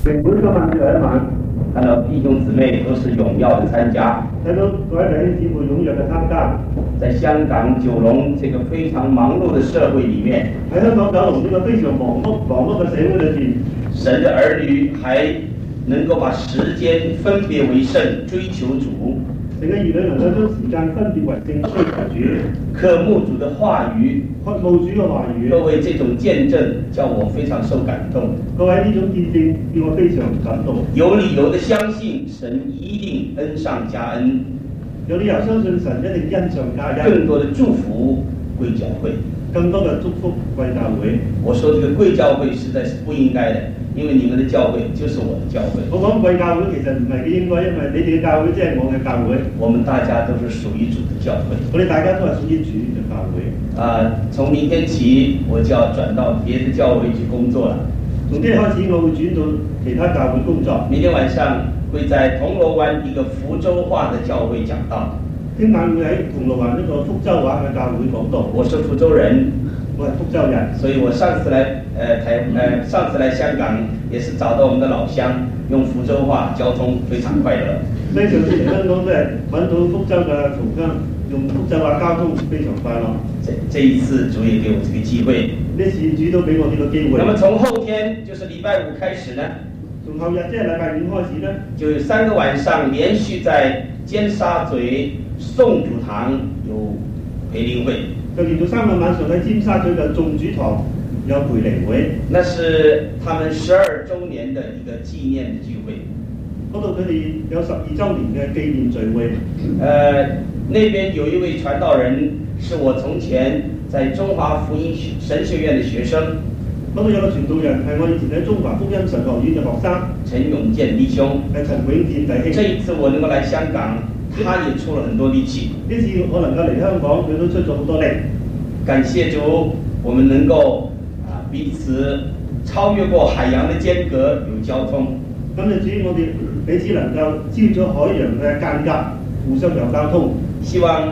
每個晚嘅一晚， 看到弟兄姊妹都是踴躍的參加， 睇到各位弟兄姊妹踴躍嘅參加。 在香港九龍這個非常忙碌的社會裡面， 喺香港九龍呢個非常忙碌嘅社會裏邊， 神的兒女還能夠把時間分別為聖，追求主。 神嘅兒女能夠將時間分別為聖，追求主， 渴慕主的話語， 渴慕主嘅話語。 各位，這種見證叫我非常受感動。 各位，呢種見證叫我非常感動。 有理由的相信神一定恩上加恩， 有理由相信神一定恩上加恩。 更多的祝福歸教會， 更多嘅祝福歸教會。 我說這個歸教會實在是不應該的，因為你們的教會就是我的教會。 我講歸教會其實唔係幾應該，因為你哋嘅教會即係我嘅教會。 我們大家都是屬於主的教會。 我哋大家都係屬於主嘅教會。 從明天起我就要轉到別的教會去工作了。 從今日開始，我會轉到其他教會工作。 明天晚上會在銅鑼灣一個福州話的教會講道。 聽晚會喺銅鑼灣一個福州話嘅教會講道。 我是福州人， 我係福州人， 所以我上次來香港也是找到我們的老鄉，用福州話交通非常快樂。 所以上次嚟香港都係揾到福州嘅同鄉，用福州話交通非常快樂。 這一次主也給我這個機會。 呢次主都俾我呢個機會。 那麼從後天就是禮拜五開始呢？ 從後日即係禮拜五開始呢，就有 3個晚上連續在尖沙咀宋主堂有培靈會。 就連續3個晚上喺尖沙咀嘅眾主堂有培靈會。 那是他們12週年的一個紀念的聚會。 嗰度佢哋有12週年嘅紀念聚會。 那邊有一位傳道人，是我從前在中華福音神學院的學生。 嗰度有個傳道人係我以前喺中華福音神學院嘅學生， 陳永健弟兄。 係陳永健弟兄。 這一次我能夠來香港，他也出了很多力氣。 呢次我能夠嚟香港，佢都出咗好多力。感謝主，我們能夠彼此超越過海洋的間隔，有交通。 咁就至於我哋彼此能夠超咗海洋嘅間隔，互相有交通。希望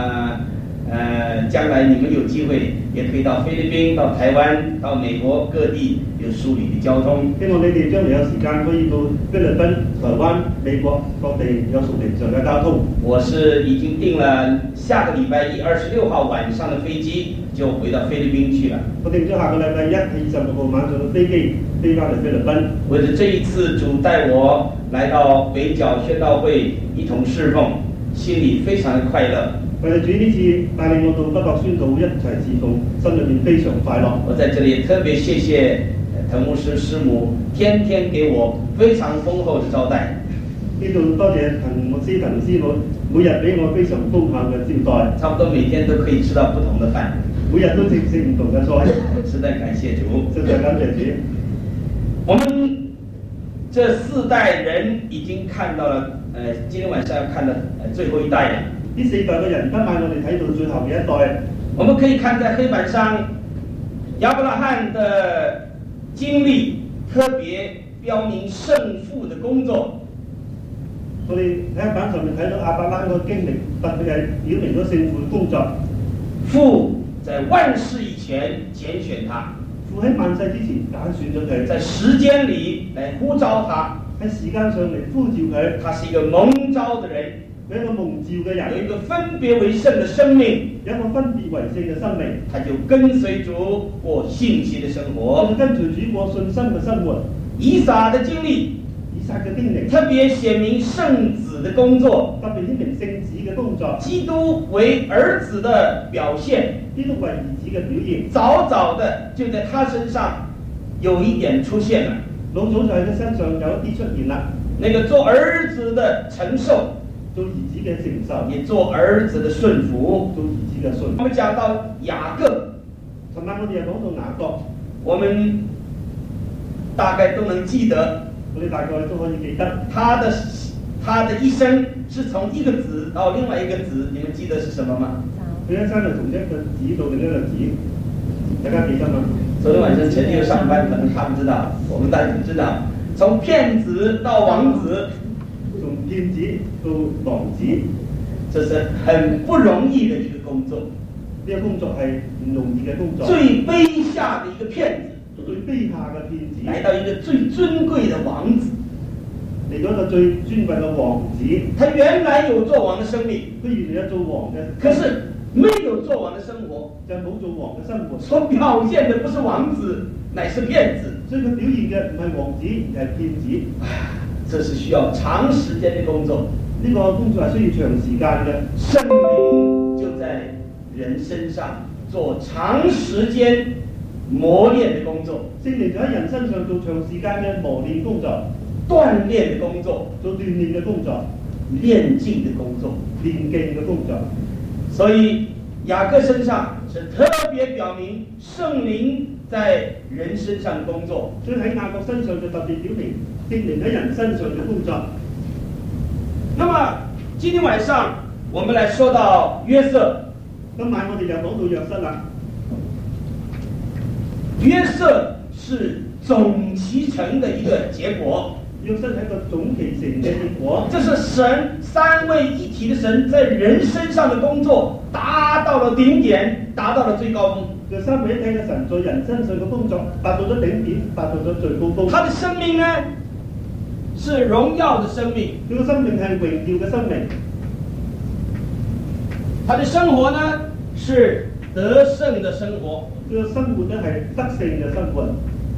將來你們有機會也可以到菲律賓、到台灣、到美國各地有屬靈的交通。 希望你哋將來有時間可以到菲律賓、台灣、美國各地有屬靈上嘅交通。 我是已經訂了下個禮拜一26號晚上的飛機，就回到菲律賓去了。 我訂咗下個禮拜一26號晚上嘅飛機飛返去菲律賓。 為了這一次主帶我來到北角宣道會一同侍奉，心裡非常的快樂。 為了主呢次帶領我到北角宣道一齊侍奉，心裏面非常快樂。 我在這裡特別謝謝滕牧師師母，天天給我非常豐厚的招待。 呢度多謝滕牧師師母，每日俾我非常豐厚嘅招待。差不多每天都可以吃到不同的飯，每日都食唔同嘅菜。 實在感謝主， 實在感謝主。 我們這4代人已經看到了，今天晚上要看的最後一代了。呢4代嘅人，今晚我哋睇到最後嘅一代。我們可以看在黑板上，亞伯拉罕的經歷特別標明聖父的工作。 我哋喺黑板上面睇到亞伯拉罕嘅經歷，特別係表明咗聖父嘅工作。 父在萬世以前揀選他， 父喺萬世之前揀選咗佢， 在時間裏來呼召他， 喺時間上嚟呼召佢。 他是一個蒙召的人。 有一個蒙召嘅人， 有一個分別為聖的生命， 有一個分別為聖嘅生命， 他就跟隨主過信心的生活， 跟隨主過信心嘅生活。 以撒的經歷， 以撒嘅經歷， 特別顯明聖子的工作， 特別顯明聖子嘅工作， 基督為兒子的表現， 基督為兒子嘅表現， 早早的就在他身上有一點出現了， 老早就喺佢身上有一啲出現啦。 那個做兒子的承受。 做兒子嘅承受， 也做兒子的順服。 做兒子嘅順服。 我們講到雅各， 尋晚我哋又講到雅各， 我們大概都能記得， 我哋大概都可以記得他的一生是從一個子到另外一個子，你們記得是什麼嗎？ 佢一生係從一個子到另一個子，大家記得嗎？ 昨天晚上陳弟上班，可能他不知道，我們大家知道，從騙子到王子。 從騙子到王子， 這是很不容易的一個工作。 呢個工作係唔容易嘅工作。 最卑下的一個騙子， 最卑下嘅騙子， 来到一个最尊贵的王子， 嚟到一個最尊貴嘅王子。 他原来有做王的生命， 佢原來有做王嘅， 可是没有做王的生活， 就冇做王嘅生活。 所表現的不是王子，乃是騙子。 所以佢表現嘅唔係王子，而係騙子。 這是需要長時間的工作， 呢個工作係需要長時間嘅。 聖靈就在人身上做長時間磨練的工作， 聖靈就喺人身上做長時間嘅磨練工作、 鍛鍊的工作、 做鍛鍊嘅工作、 練勁的工作、 練勁嘅工作。 所以雅各身上是特別表明聖靈在人身上的工作， 所以喺雅各身上就特別表明聖靈喺人身上嘅工作。 那麼今天晚上我們來說到約瑟。 今晚我哋就講到約瑟啦。 約瑟是總其成的一個結果。 約瑟係一個總其成嘅結果。 這是神三位一體的神在人身上的工作達到了頂點，達到了最高峰。 就三位一體嘅神在人身上嘅工作達到咗頂點，達到咗最高峰。 他的生命呢是榮耀的生命， 佢嘅生命係榮耀嘅生命。 他的生活呢是得勝的生活， 佢嘅生活呢係得勝嘅生活。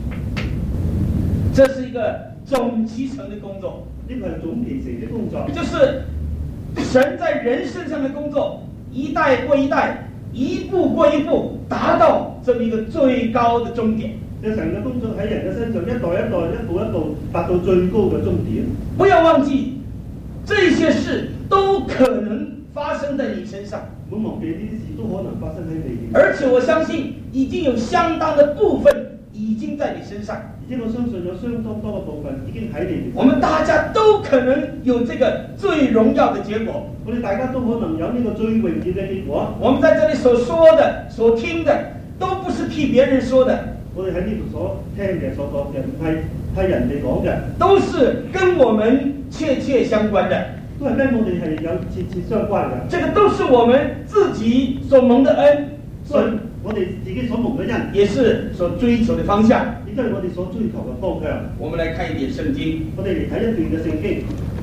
這是一個總其成的工作， 呢個係總其成的工作， 就是神在人身上的工作，一代過一代，一步過一步，達到這麼一個最高的終點。 就神嘅工作喺人嘅身上，一代一代，一步一步，達到最高嘅終點。 不要忘記，這些事都可能發生在你身上。 唔好忘記呢啲事都可能發生喺你。 而且我相信，已經有相當的部分已經在你身上。 而且我相信有相當多嘅部分已經喺你。 我們大家都可能有這個最榮耀的結果。 我哋大家都可能有呢個最榮耀嘅結果。 我們在這裡所說的、所聽的，都不是替別人說的。 我哋喺呢度所聽嘅、所講嘅，唔係人哋講嘅， 都是跟我們切切相關的， 都係跟我哋係有切切相關嘅。 這個都是我們自己所蒙的恩， 所以我哋自己所蒙嘅恩， 也是所追求的方向， 亦都係我哋所追求嘅方向。 我們來看一點聖經， 我哋嚟睇一段嘅聖經。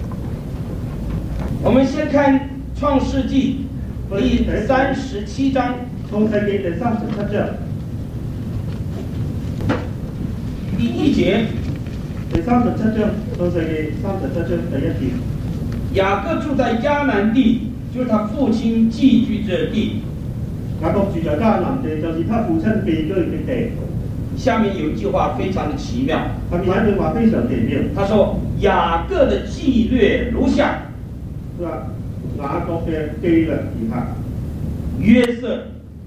我們先看創世紀第37章， 創世紀第37章。 第一節， 第37章，創世記37章第一節。 雅各住在迦南地，就是他父親寄居之地。 雅各住在迦南地，就是他父親寄居嘅地。 下面有一句話非常的奇妙， 下面有一句話非常奇妙。 他說雅各的記略如下。 佢話雅各嘅記略如下。 約瑟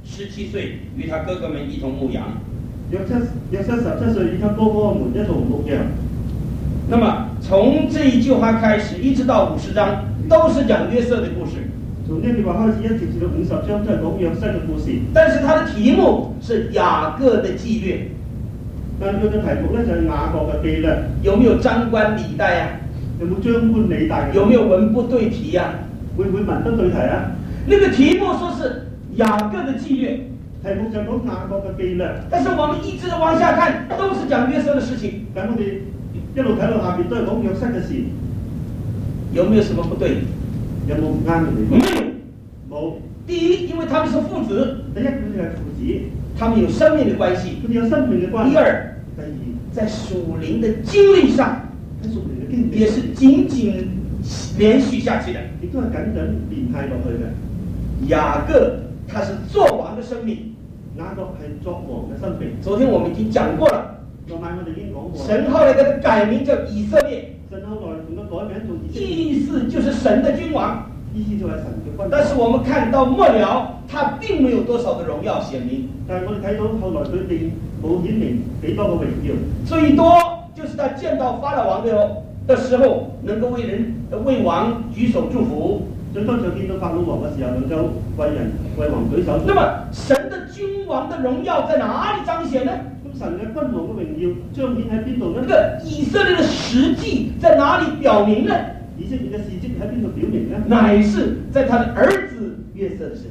17歲，與他哥哥們一同牧羊。 約瑟17歲，與他哥哥們一同牧羊。 那麼從這一句話開始，一直到50章，都是講約瑟的故事。 從呢句話開始，一直至到50章，都係講約瑟嘅故事。 但是他的題目是雅各的記略。 但佢嘅題目呢，就係雅各嘅記略。 有沒有張冠李戴啊？ 有冇張冠李戴？ 有沒有文不對題啊？ 會唔會文不對題啊？ 那個題目說是雅各的記略。 題目就講雅各嘅記略， 但是我們一直往下看，都是講約瑟的事情。 但我哋一路睇到下邊都係講約瑟嘅事， 有沒有什麼不對？ 有冇唔啱嘅地方？冇。 第一，因為他們是父子， 第一佢哋係父子， 他們有生命的關係。 佢哋有生命嘅關係。 第二，在屬靈的經歷上， 喺屬靈嘅經歷也是緊緊連續下去的， 亦都係緊緊連繫落去嘅。 雅各他是作王的生命。 雅各係作王嘅生命。 昨天我們已經講過了。 昨晚我哋已經講過。 神後來給他改名叫以色列。 神後來同佢改名做以色列。 意思就是神的君王。 意思就係神嘅君王。 但是我們看到末了，他並沒有多少的榮耀顯明。 但係我哋睇到後來佢並冇顯明幾多個榮耀。 最多就是他見到法老王的時候，能夠為王舉手祝福。最多就見到法老王嘅時候，能夠為王舉手。那麼神的君王的榮耀在哪裡彰顯呢？咁神嘅君王嘅榮耀彰顯喺邊度呢？這個以色列的實際在哪裡表明呢？以色列嘅事蹟喺邊度表明呢？乃是在他的兒子約瑟的身上。而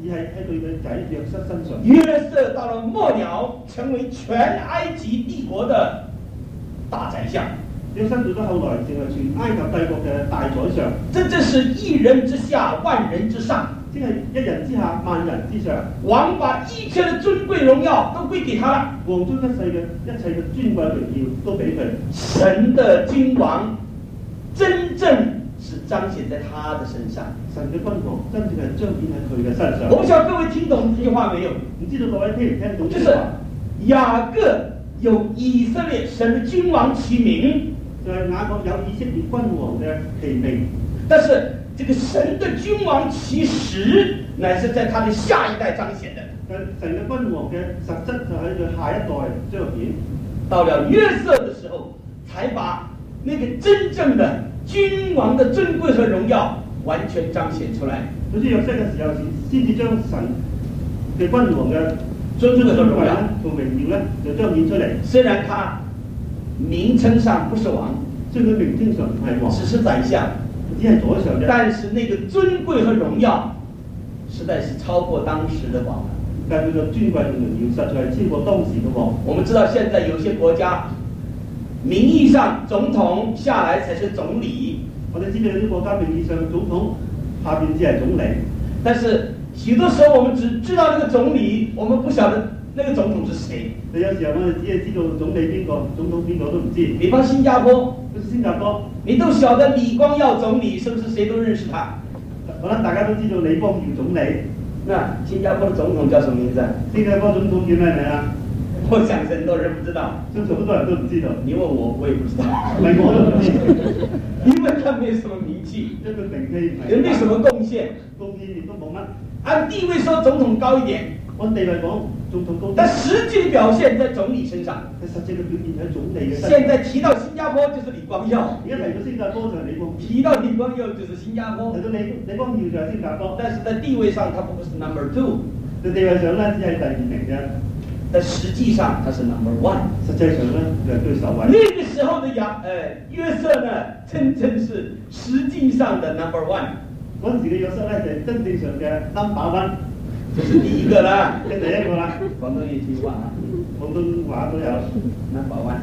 而係喺佢嘅仔約瑟身上。 约瑟到了末了，成为全埃及帝國的大宰相。 約瑟到咗後來，成為全埃及帝國嘅大宰相。 這正是一人之下，萬人之上。 即係一人之下，萬人之上。 王把一切的尊貴榮耀都歸給他了。 王將一切嘅尊貴榮耀都俾佢。 神的君王真正是彰顯在他的身上。 神嘅君王真正係彰顯喺佢嘅身上。 我不曉得各位聽懂這句話沒有？ 唔知道各位聽唔聽懂？ 就是雅各有以色列神的君王其名， 就係雅各有以色列君王嘅其名。 但是這個神的君王其實乃是在他的下一代彰顯的。 神嘅君王嘅實質就喺佢下一代彰顯。 到了約瑟的時候，才把那個真正的君王的尊貴和榮耀完全彰顯出來。 好似約瑟嘅時候，先至將神嘅君王嘅尊貴和榮耀同榮耀咧，就彰顯出嚟。 雖然他名稱上不是王， 雖然佢名稱上唔係王， 只是宰相。 只係左上嘅， 但是那個尊貴和榮耀，實在是超過當時的王。 但係佢嘅尊貴同榮耀，實在係超過當時嘅王。 我們知道現在有些國家，名義上總統下來才是總理。 我哋知道有啲國家名義上總統下邊只係總理， 但是許多時候我們只知道那個總理，我們不曉得那個總統是誰。 有時候我哋只係知道總理邊個，總統邊個都唔知。 比方新加坡。 新加坡， 你都曉得李光耀總理，是不是誰都認識他？ 可能大家都知道李光耀總理。 那新加坡的總統叫什麼名字？ 新加坡總統叫咩名啊？ 我想很多人不知道。 相信好多人都唔知道。 你問我，我也不知道。 連我都唔知， 因為他沒什麼名氣， 一個名氣也沒什麼貢獻， 貢獻亦都冇乜。 按地位說總統高一點， 按地位講總統高， 但實際表現在總理身上。 實際嘅表現喺總理嘅身上。 現在提到新加坡就是李光耀， 而家提到新加坡就係李光耀， 提到李光耀就是新加坡， 提到李光耀就係新加坡。 但是在地位上，他不是 number 2， 在地位上咧只係第2名嘅， 但實際上他是 number 1。 實際上咧就係居首位。 那個時候的約瑟呢，真正是實際上的 number 1。 嗰陣時嘅約瑟咧就係真正上嘅 number 1。 這是第一個啦， 第一個啦。 廣東一句話啊， 廣東話都有 number 1。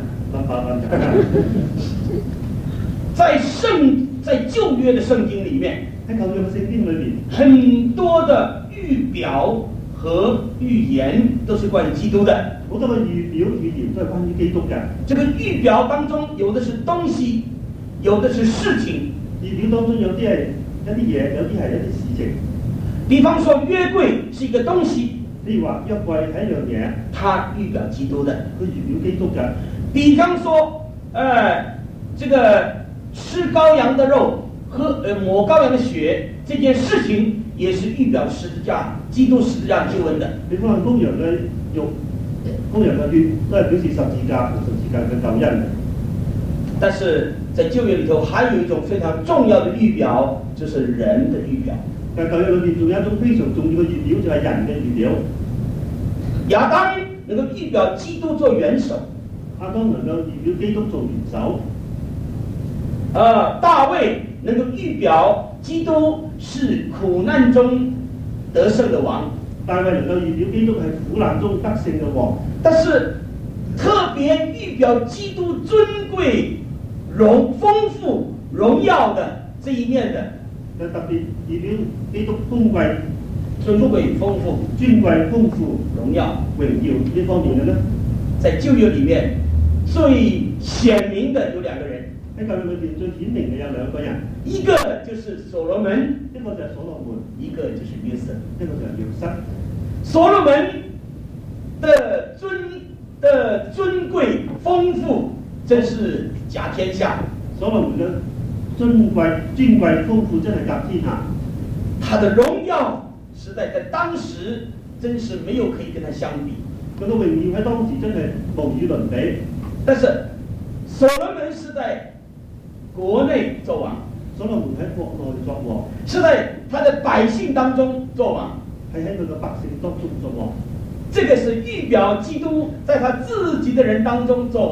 在舊約的聖經裡面， 喺舊約嘅聖經裏面， 很多的預表和預言都是關於基督的。 好多嘅預表預言都係關於基督嘅。 這個預表當中，有的是東西，有的是事情。 預表當中有啲係一啲嘢，有啲係一啲事情。 比方說約櫃是一個東西， 例如話約櫃係一樣嘢， 它預表基督的， 佢預表基督嘅。 比方說，這個吃羔羊的肉和抹羔羊的血這件事情，也是預表十字架，基督十字架救恩的。 比方說羔羊嘅肉、羔羊嘅血都係表示十字架嘅救恩。 但是在舊約裡頭，還有一種非常重要的預表，就是人的預表。 但舊約裏面仲有一種非常重要嘅預表，就係人嘅預表。 亞當能夠預表基督做元首， 亞當能夠預表基督做元首。 大衛能夠預表基督是苦難中得勝的王。 大衛能夠預表基督係苦難中得勝嘅王。 但是特別預表基督尊貴、豐富、榮耀的這一面的。 就特別預表基督尊貴、 豐富、榮耀呢方面嘅呢， 在舊約裡面最顯明的有兩個人。 喺舊約裏邊最顯明嘅有兩個人， 一個就是所羅門， 一個就係所羅門， 一個就是約瑟， 一個就係約瑟。 所羅門的尊貴豐富，真是甲天下。 所羅門嘅尊貴豐富，真係甲天下。 他的榮耀實在在當時真是沒有可以跟他相比。 佢嘅榮耀喺當時真係無與倫比。 但是所羅門是在國內做王， 所羅門喺國內作王， 是在他的百姓當中做王， 係喺佢嘅百姓當中作王。 這個是預表基督在他自己的人當中做王。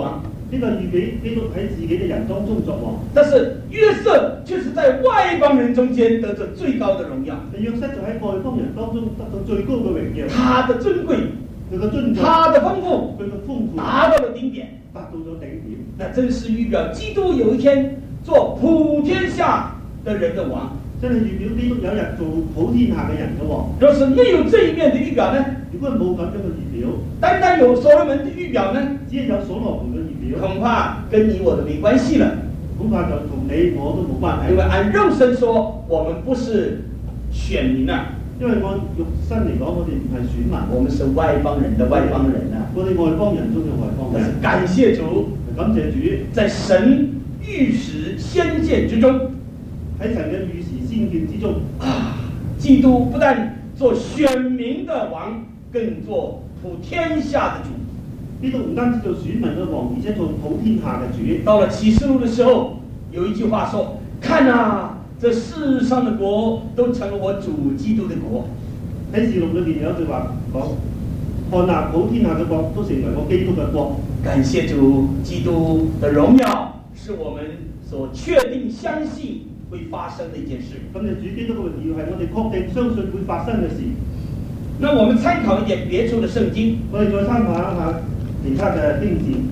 呢個預備基督喺自己嘅人當中作王。 但是約瑟卻是在外邦人中間得着最高的榮耀。 約瑟就喺外邦人當中得到最高嘅榮耀。 他的尊貴， 佢嘅尊貴， 他的豐富， 佢嘅豐富達到了頂點， 達到咗頂點。 那真是預表基督有一天做普天下的人的王。 真係預表基督有一日做普天下嘅人嘅王。 若是沒有這一面的預表呢？ 如果冇咁樣嘅預表， 單單有所羅門的預表呢？ 只係有所羅門嘅預表， 恐怕跟你我都沒關係了。 恐怕就同你我都冇關係。 因為按肉身說，我們不是選民啊。 因為按肉身嚟講，我哋唔係選民， 我們是外邦人的外邦人啊。 我哋外邦人中嘅外邦人。 感謝主， 感謝主， 在神預時先見之中， 喺神嘅預時先見之中啊，基督不但做選民的王，更做普天下的主。 基督唔單止做選民嘅王，而且做普天下嘅主。 到了啟示錄的時候，有一句話說：看啊，這世上的國都成了我主基督的國。 喺示錄裏邊有一句話講：看啊，普天下嘅國都成為我基督嘅國。 感謝主，基督的榮耀是我們所確定相信會發生的一件事。 咁就主基督嘅榮耀係我哋確定相信會發生嘅事。 那我們參考一點別處的聖經， 我哋再參考一下其他嘅經節。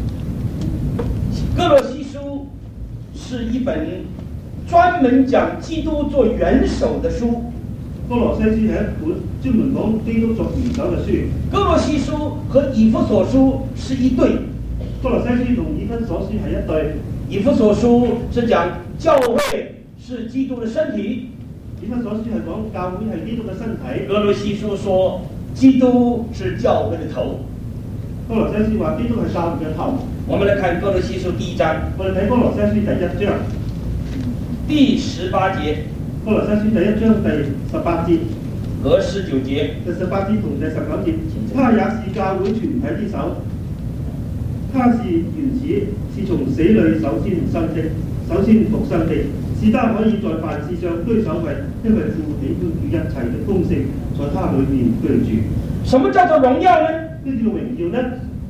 哥羅西書是一本專門講基督做元首的書。 哥羅西書係一本專門講基督作元首嘅書。 哥羅西書和以弗所書是一對。 哥羅西書同以弗所書係一對。 以弗所書是講教會是基督的身體。 以弗所書係講教會係基督嘅身體。 哥羅西書說基督是教會的頭。 哥羅西書話基督係教會嘅頭。 我們來看哥羅西書第一章。 我哋睇哥羅西書第一章第18節。 哥羅西書第一章第18節和19節。 第18節同第19節，他也是教會全體之首，他是原始，是從死裏首先復生的，使他可以在凡事上居首位，因為父喜歡與一切的豐盛在他裏面居住。 什麼叫做榮耀呢？ 呢叫榮耀呢？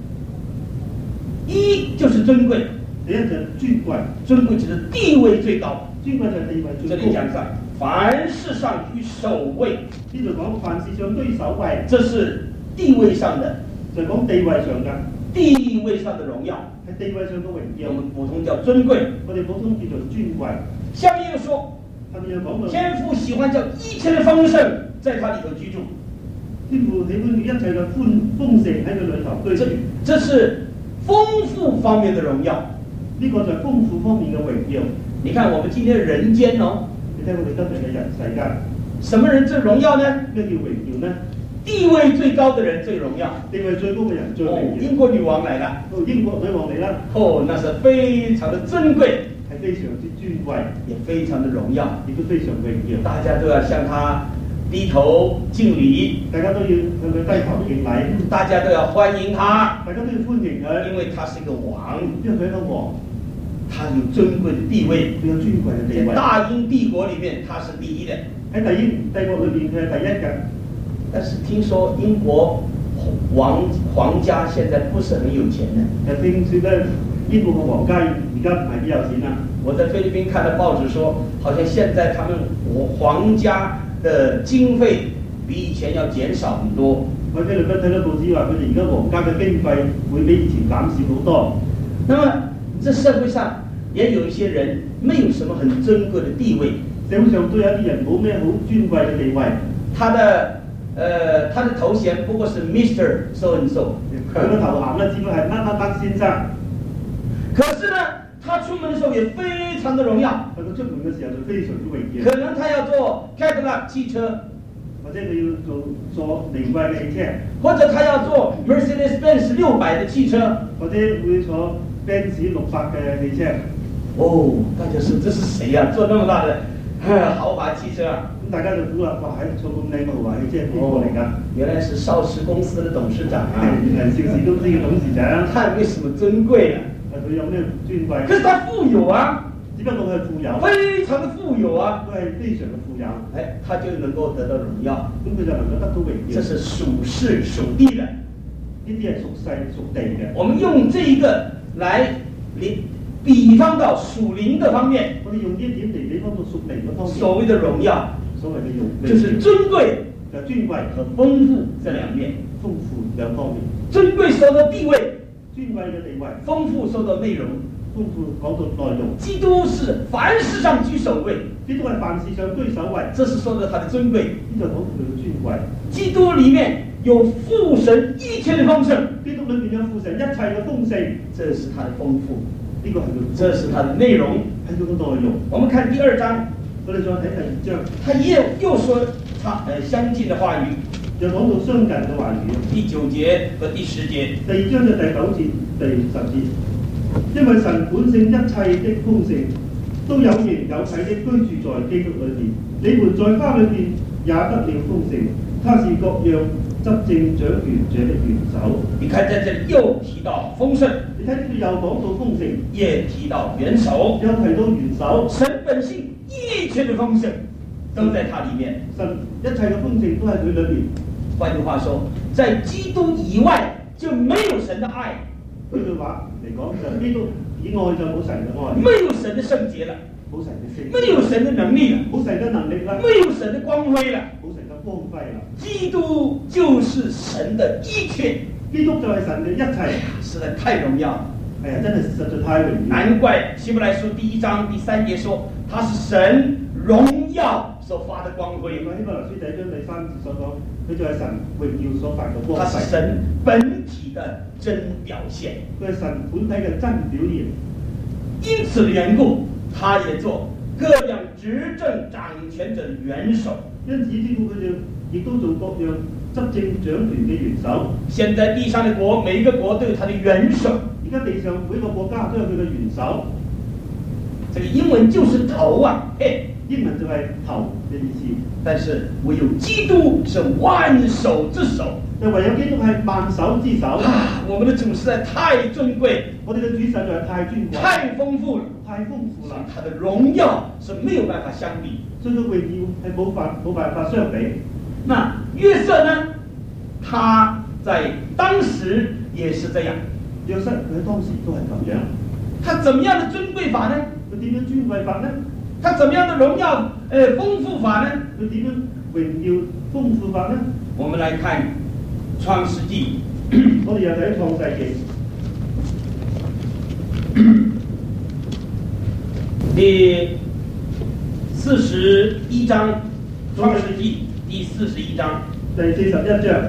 一就是尊貴， 第一就尊貴， 尊貴就是地位最高。 尊貴就係地位最高。 這裡講上，凡事上居首位。 呢度講凡事上居首位， 這是地位上的， 就係講地位上嘅， 地位上的榮耀， 係地位上嘅榮耀。 我們普通叫尊貴， 我哋普通叫做尊貴。 下面又說， 下面又講到天父喜歡叫一切的豐盛在他裡頭居住。 天父喜歡叫一切嘅豐盛喺佢裏頭居住。 這是豐富方面的榮耀。 呢個就係豐富方面嘅榮耀。 你看我們今天人間哦， 你睇我哋今日嘅人世間， 什麼人最榮耀呢？ 咩叫榮耀呢？ 地位最高的人最榮耀， 地位最高嘅人最榮耀。 英國女王來了， 英國女王嚟啦， 那是非常的尊貴， 係非常之尊貴， 也非常的榮耀， 亦都非常榮耀。 大家都要向她低頭敬禮， 大家都要向佢低頭敬禮， 大家都要歡迎她， 大家都要歡迎佢， 因為她是一個王， 因為佢係一個王， 他有尊貴的地位， 佢有尊貴嘅地位。 在大英帝國裡面，他是第一的。 喺大英帝國裏邊，佢係第一嘅。 但是聽說英國皇家現在不是很有錢呢。 聽說咧，英國嘅皇家而家唔係幾有錢啦。 我在菲律賓看到報紙說，好像現在他們皇家的經費比以前要減少很多。 我喺菲律賓睇到報紙話，佢哋而家皇家嘅經費會比以前減少好多。 那麼，這社會上也有一些人沒有什麼很尊貴的地位， 社會上都有一啲人冇咩好尊貴嘅地位。他的頭銜不過是 Mr. So and So， 佢個頭銜呢只不過係乜乜乜先生。可是呢，他出門的時候也非常的榮耀。 佢出門嘅時候就非常之榮耀。 可能他要坐 Cadillac 汽車， 或者佢要坐名貴嘅汽車， 或者他要坐 Mercedes-Benz 600的汽車， 或者會坐 Benz 600嘅汽車。 大家說這是誰呀？坐那麼大的豪華汽車啊！ 咁大家就估啦，哇！喺坐咁靚嘅豪華汽車邊個嚟㗎？ 原來是邵氏公司的董事長啊！ 原來邵氏公司嘅董事長。 他為什麼尊貴啊？ 佢有咩尊貴？ 可是他富有啊！ 只不過佢係富有， 非常的富有啊！ 佢係非常嘅富有。 他就能夠得到榮耀。 咁佢就能夠得到榮耀。 這是屬世屬地的， 呢啲係屬世屬地嘅。 我們用這一個来比方到屬靈的方面， 我哋用呢一點嚟比方到屬靈嗰方面。 所謂的榮耀， 所謂嘅榮就是尊貴就尊貴和豐富這兩面。 豐富兩方面。 尊貴受到地位， 尊貴嘅地位； 豐富受到內容。 豐富講到內容。 基督是凡事上居首位， 基督係凡事上居首位， 這是說的他的尊貴。 呢就講到佢嘅尊貴。 基督裡面有父神一切的豐盛， 基督裏面有父神一切嘅豐盛， 這是他的豐富。 呢個係佢， 這是它的內容， 係佢嘅內容。 我們看第二章， 我哋再睇第二章， 他又說相近的話語， 又講到相近嘅話語。 第9節和第10節。 第二章嘅第9節、第10節，因為神本性一切的豐盛，都有形有體的居住在基督裏面，你們在他裏面也得了豐盛，他是各樣執政掌權者的元首。 你看在這裡又提到豐盛， 你睇呢度又講到豐盛， 也提到元首， 又提到元首。 神本性一切的豐盛都在它裡面， 神一切嘅豐盛都喺佢裏面。 換句話說，在基督以外就沒有神的愛。 呢句話嚟講就基督以外就冇神嘅愛， 沒有神的聖潔了， 冇神嘅聖， 沒有神的能力了， 冇神嘅能力啦， 沒有神的光輝了， 冇神嘅光輝啦。 基督就是神的一切， 基督就係神嘅一切， 實在太榮耀。 係啊，真係實在太榮耀。 難怪希伯來書第1章第3節說，他是神榮耀所發的光輝。 希伯來書第1章第3節所講，佢就係神榮耀所發嘅光輝。 他是神本體的真表現， 佢係神本體嘅真表現。 因此的緣故，他也做各樣執政掌權者的元首。 因此之故，佢就亦都做各樣執政掌權嘅元首。 現在地上的國，每一個國都有他的元首。 而家地上每一個國家都有佢嘅元首。 這個英文就是頭啊， 英文就係頭嘅意思。 但是唯有基督是萬首之首。 就唯有基督係萬首之首。 我們的主實在太尊貴， 我哋嘅主實在太尊貴， 太豐富了， 太豐富啦。 他的榮耀是沒有辦法相比， 所以佢榮耀係冇辦法相比。 那約瑟呢？他在當時也是這樣。 約瑟佢喺當時都係咁樣。 他怎麼樣的尊貴法呢？ 佢點樣尊貴法呢？ 他怎麼樣的榮耀豐富法呢？ 佢點樣榮耀豐富法呢？我們來看創世記，我哋又睇創世記第41章，創世記第41章， 第41章。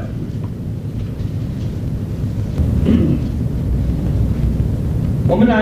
我們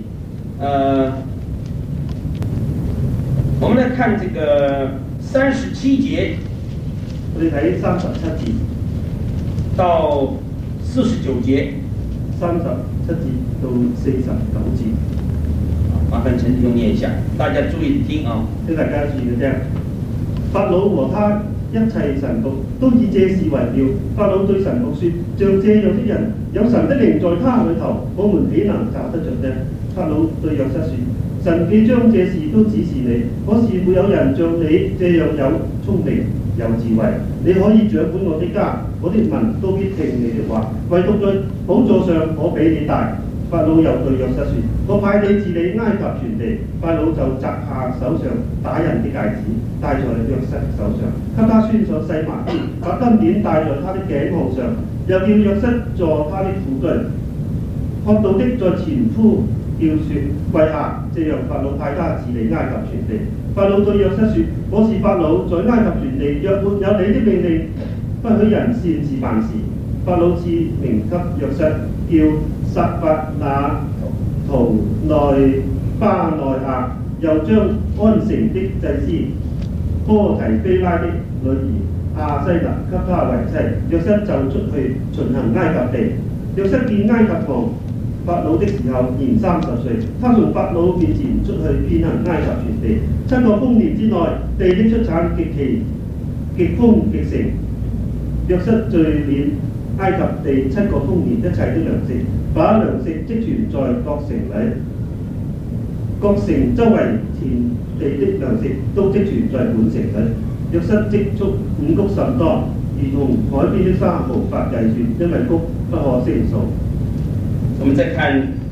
來看這個37節， 我哋睇37節到49節，37節到49節。麻煩陳弟兄念一下，大家注意聽啊！ 請大家注意聽。法老和他一切臣僕都以這事為妙。法老對臣僕說：像這樣的人，有神的靈在他裏頭，我們豈能找得着呢？法老對約瑟說：神既將這事都指示你，可是沒有人像你這樣有聰明有智慧。你可以掌管我的家，我的民都必聽你的話。唯獨在寶座上，我比你大。法老又對約瑟說：我派你治理埃及全地。法老就摘下手上打印的戒指，戴在約瑟手上，給他穿上細麻衣，把金鏈戴在他的頸項上，又叫約瑟坐他的副居。喝道的在前呼叫說：跪下！這樣法老派他治理埃及全地。法老對約瑟說：我是法老，在埃及全地，若沒有你的命令，不許人擅自辦事。法老賜名給約瑟，叫撒法那圖內巴內亞，又將安城的祭司波提菲拉的女兒亞西娜給他為妻。約瑟就出去巡行埃及地。約瑟見埃及王法老的時候年30歲，他從法老面前出去遍行埃及全地。7個豐年之內，地的出產極豐極盛。約瑟聚斂埃及地7個豐年一切的糧食，把糧食積存在各城裏，各城周圍田地的糧食都積存在本城裏。約瑟積蓄五穀甚多，如同海邊的沙無法計算，因為穀不可勝數。 我們再看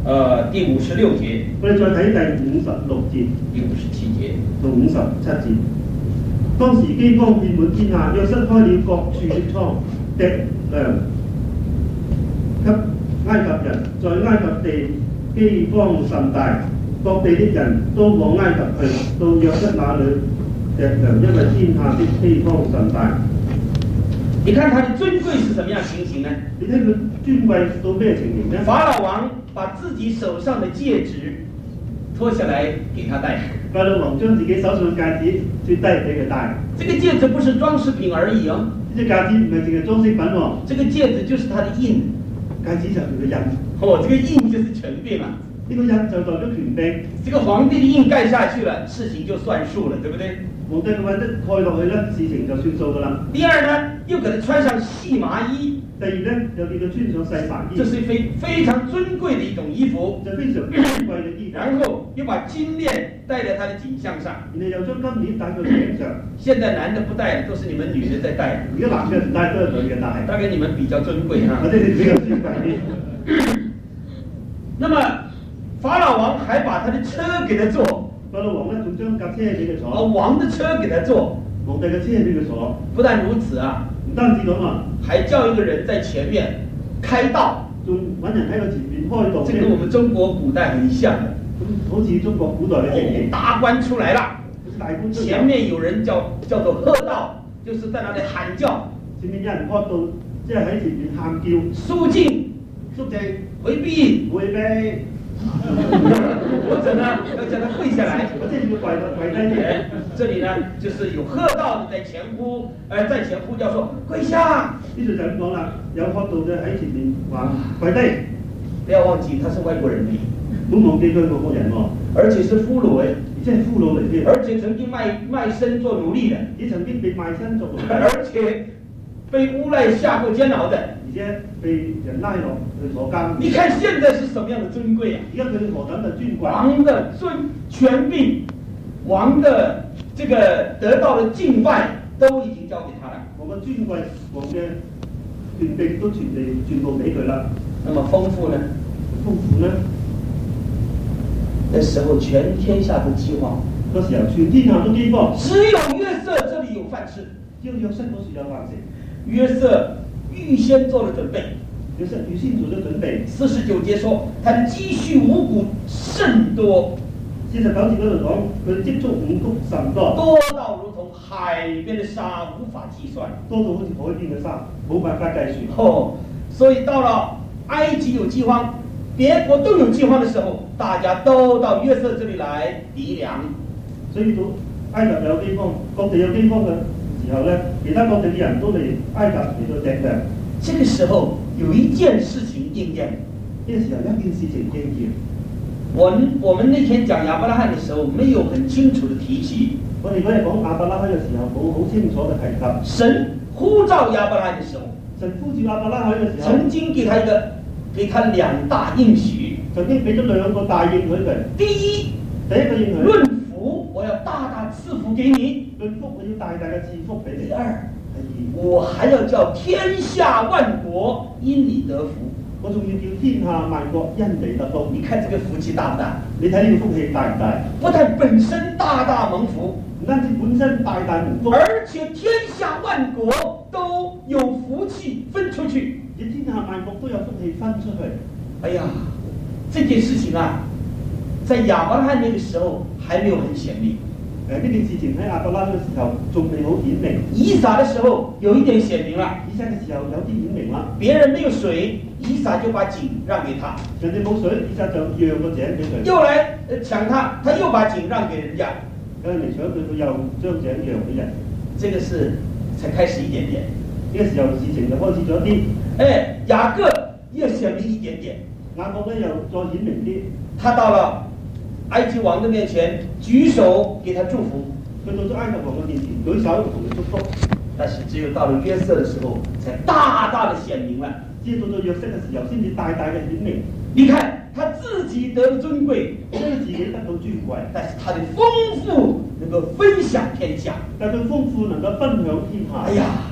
第56節， 我哋再睇第56節第57節到57節。當時饑荒遍滿天下，約瑟開了各處的倉，糴糧給埃及人，在埃及地饑荒甚大，各地的人都往埃及去，到約瑟那裏糴糧，因為天下的饑荒甚大。 你看他的尊貴是什麼樣情形呢？ 你睇佢尊貴到咩情形呢？ 法老王把自己手上的戒指脱下來給他戴。 法老王將自己手上嘅戒指脱低俾佢戴。 這個戒指不是裝飾品而已哦。 呢隻戒指唔係淨係裝飾品喎。 這個戒指就是他的印。 戒指就係佢嘅印。 哦，這個印就是權柄啊。 呢個印就代表權柄。 這個皇帝的印蓋下去了，事情就算數了，對不對？ 皇帝嘅印一蓋落去咧，事情就算數㗎啦。 第二呢，又給他穿上細麻衣。 第二呢，又叫佢穿上細麻衣。 這是非常尊貴的一種衣服， 就非常尊貴嘅衣服。 然後又把金鏈戴在他的頸項上。 然後又將金鏈戴喺頸上。 現在男的不戴，都是你們女的在戴。 而家男嘅唔戴，都係女嘅戴。 大概你們比較尊貴哈。 或者你比較尊貴啲。 那麼法老王還把他的車給他坐。 法老王呢，仲將架車俾佢坐。 王的車給他坐。 皇帝嘅車俾佢坐。 不但如此啊， 唔單止咁啊， 還叫一個人在前面開道， 仲揾人喺佢前面開道。 這跟我們中國古代很像的。 好似中國古代嘅情形。 大官出來了， 大官出嚟。 前面有人叫做喝道，就是在那裡喊叫。 前面有人喝道，即係喺前面喊叫。 肅靜， 肅靜， 迴避， 迴避。 或者呢，要叫他跪下來， 我這要跪低。 這裡呢，就是有喝道的在前呼，在前呼叫說跪下。 呢度就咁講啦，有喝道嘅喺前面話跪低。 不要忘記他是外國人嚟， 唔好忘記佢係外國人喎， 而且是俘虜誒， 而且係俘虜嚟嘅， 而且曾經賣身做奴隸嘅， 也曾經被賣身做奴隸， 而且被誣賴下過監牢的， 而且被人拉落去坐監。 你看現在是什麼樣的尊貴啊？ 而家佢哋何等嘅尊貴？ 王的權柄，王的這個得到的敬拜都已經交給他了。 王嘅尊貴，王嘅權柄都全部俾佢啦。 那麼豐富呢？ 豐富呢？ 那時候全天下都饑荒， 嗰時候全天下都饑荒， 只有約瑟這裡有飯吃。 只有約瑟嗰時有飯食。 約瑟預先做了準備。 約瑟預先做咗準備。 49節說，他的積蓄五穀甚多。 49節嗰度講，佢積蓄五穀甚多， 多到如同海邊的沙，無法計算。 多到好似海邊嘅沙，冇辦法計算。 哦，所以到了埃及有饑荒，別國都有饑荒的時候，大家都到約瑟這裡來籴糧。 所以到埃及有饑荒，各地有饑荒嘅時候咧，其他各地嘅人都嚟埃及嚟到糴糧。 這個時候有一件事情應驗， 呢個時候一件事情應驗。 我們那天講亞伯拉罕的時候，沒有很清楚的提起。 我哋嗰日講亞伯拉罕嘅時候，冇好清楚嘅提及。 神呼召亞伯拉罕的時候， 神呼召亞伯拉罕嘅時候， 曾經給他兩大應許， 曾經俾咗兩個大應許佢。第一個應許， 論福，我要大大賜福給你； 論福，我要大大嘅賜福俾你。 第二，我還要叫天下萬國因你得福。 我仲要叫天下萬國因你得福。 你看這個福氣大不大？ 你睇呢個福氣大唔大？ 不但本身大大蒙福， 唔單止本身大大蒙福， 而且天下萬國都有福氣分出去。 而天下萬國都有福氣分出去。 哎呀，這件事情啊，在亞伯拉罕那個時候還沒有很顯明。 呢件事情喺亞伯拉罕嘅時候仲未好顯明。 以撒的時候有一點顯明啦。 以撒嘅時候有啲顯明啦。 別人沒有水，以撒就把井讓給他。 人哋冇水，以撒就讓個井俾佢。 又來搶他，他又把井讓給人家。 有人嚟搶佢，佢又將井讓俾人。 這個是才開始一點點。 呢個時候事情就開始咗啲。 雅各又顯明一點點。 雅各咧又再顯明啲。 他到了埃及王的面前，舉手給他祝福。 佢到咗埃及王嘅面前，舉手同佢祝福。 但是只有到了約瑟的時候，才大大的顯明了。 只有到咗約瑟嘅時候，先至大大嘅顯明。 你看他自己得了尊貴， 因為自己得到尊貴， 但是他的豐富能夠分享天下。 但佢豐富能夠分享天下。 哎呀，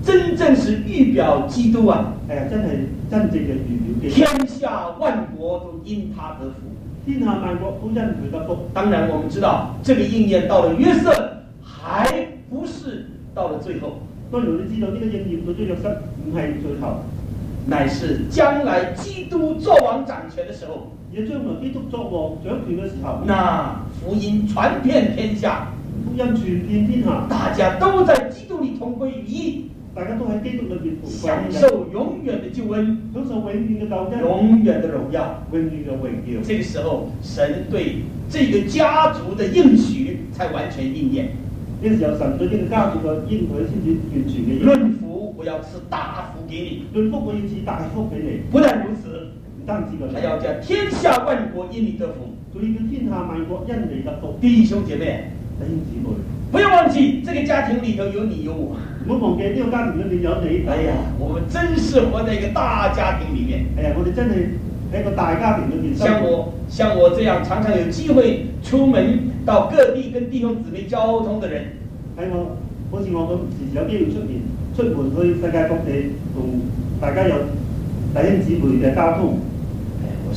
真正是預表基督啊！ 真係真正嘅預表嘅。 天下萬國都因他得福， 天下萬國都因佢得福。 當然，我們知道這個應驗到了約瑟，還不是到了最後。 當然你知道呢個應驗到咗約瑟唔係最後， 乃是將來基督作王掌權的時候。 也將來基督作王掌權嘅時候， 那福音傳遍天下， 福音傳遍天下， 大家都在基督裏同歸於一， 大家都喺基督裏邊享受永遠的救恩， 享受永遠嘅救恩， 永遠的榮耀， 永遠嘅榮耀。 這個時候，神對這個家族的應許才完全應驗。 呢個時候，神對呢個家族嘅應許先至完全嘅。 論福，我要賜大福給你； 論福，我要賜大福給你。 不但如此， 唔單止咁， 還要叫天下萬國因你得福。 仲要叫天下萬國因你得福。 弟兄姐妹， 弟兄姊妹， 不要忘記，這個家庭裏頭有你有我。 唔好忘記呢個家庭裏面有你。 哎呀，我們真是活在一個大家庭裏面。 我哋真係喺一個大家庭裏面生活。 像我這樣常常有機會出門到各地跟弟兄姊妹交通的人， 好似我咁時時有機會出門去世界各地同大家有弟兄姊妹嘅交通。 我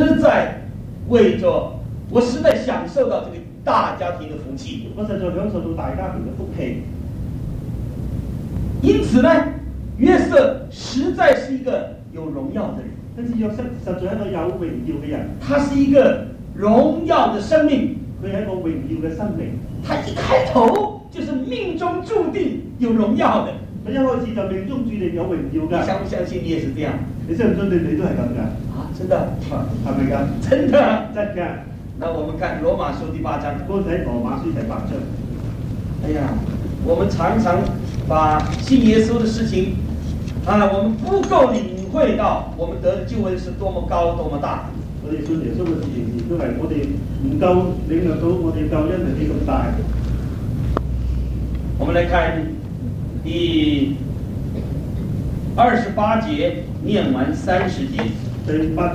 實在享受到這個大家庭的福氣。 我實在享受到大家庭嘅福氣。 因此呢，約瑟實在是一個有榮耀的人。 因此約瑟實在係一個有榮耀嘅人。 他是一個榮耀的生命。 佢係一個榮耀嘅生命。 他一開頭就是命中注定有榮耀的。 佢一開始就命中注定有榮耀㗎。 你相不相信你也是這樣？ 你相唔相信你都係咁㗎？ 真的， 係咪㗎？ 真的， 真㗎。 那我們看羅馬書第8章。 我睇羅馬書第8章。 哎呀，我們常常把信耶穌的事情我們不夠領會到我們得的救恩是多麼高多麼大。 我哋信耶穌嘅事情亦都係我哋唔夠領略到我哋救恩係幾咁大。 我們來看第28節，念完30節。 第8章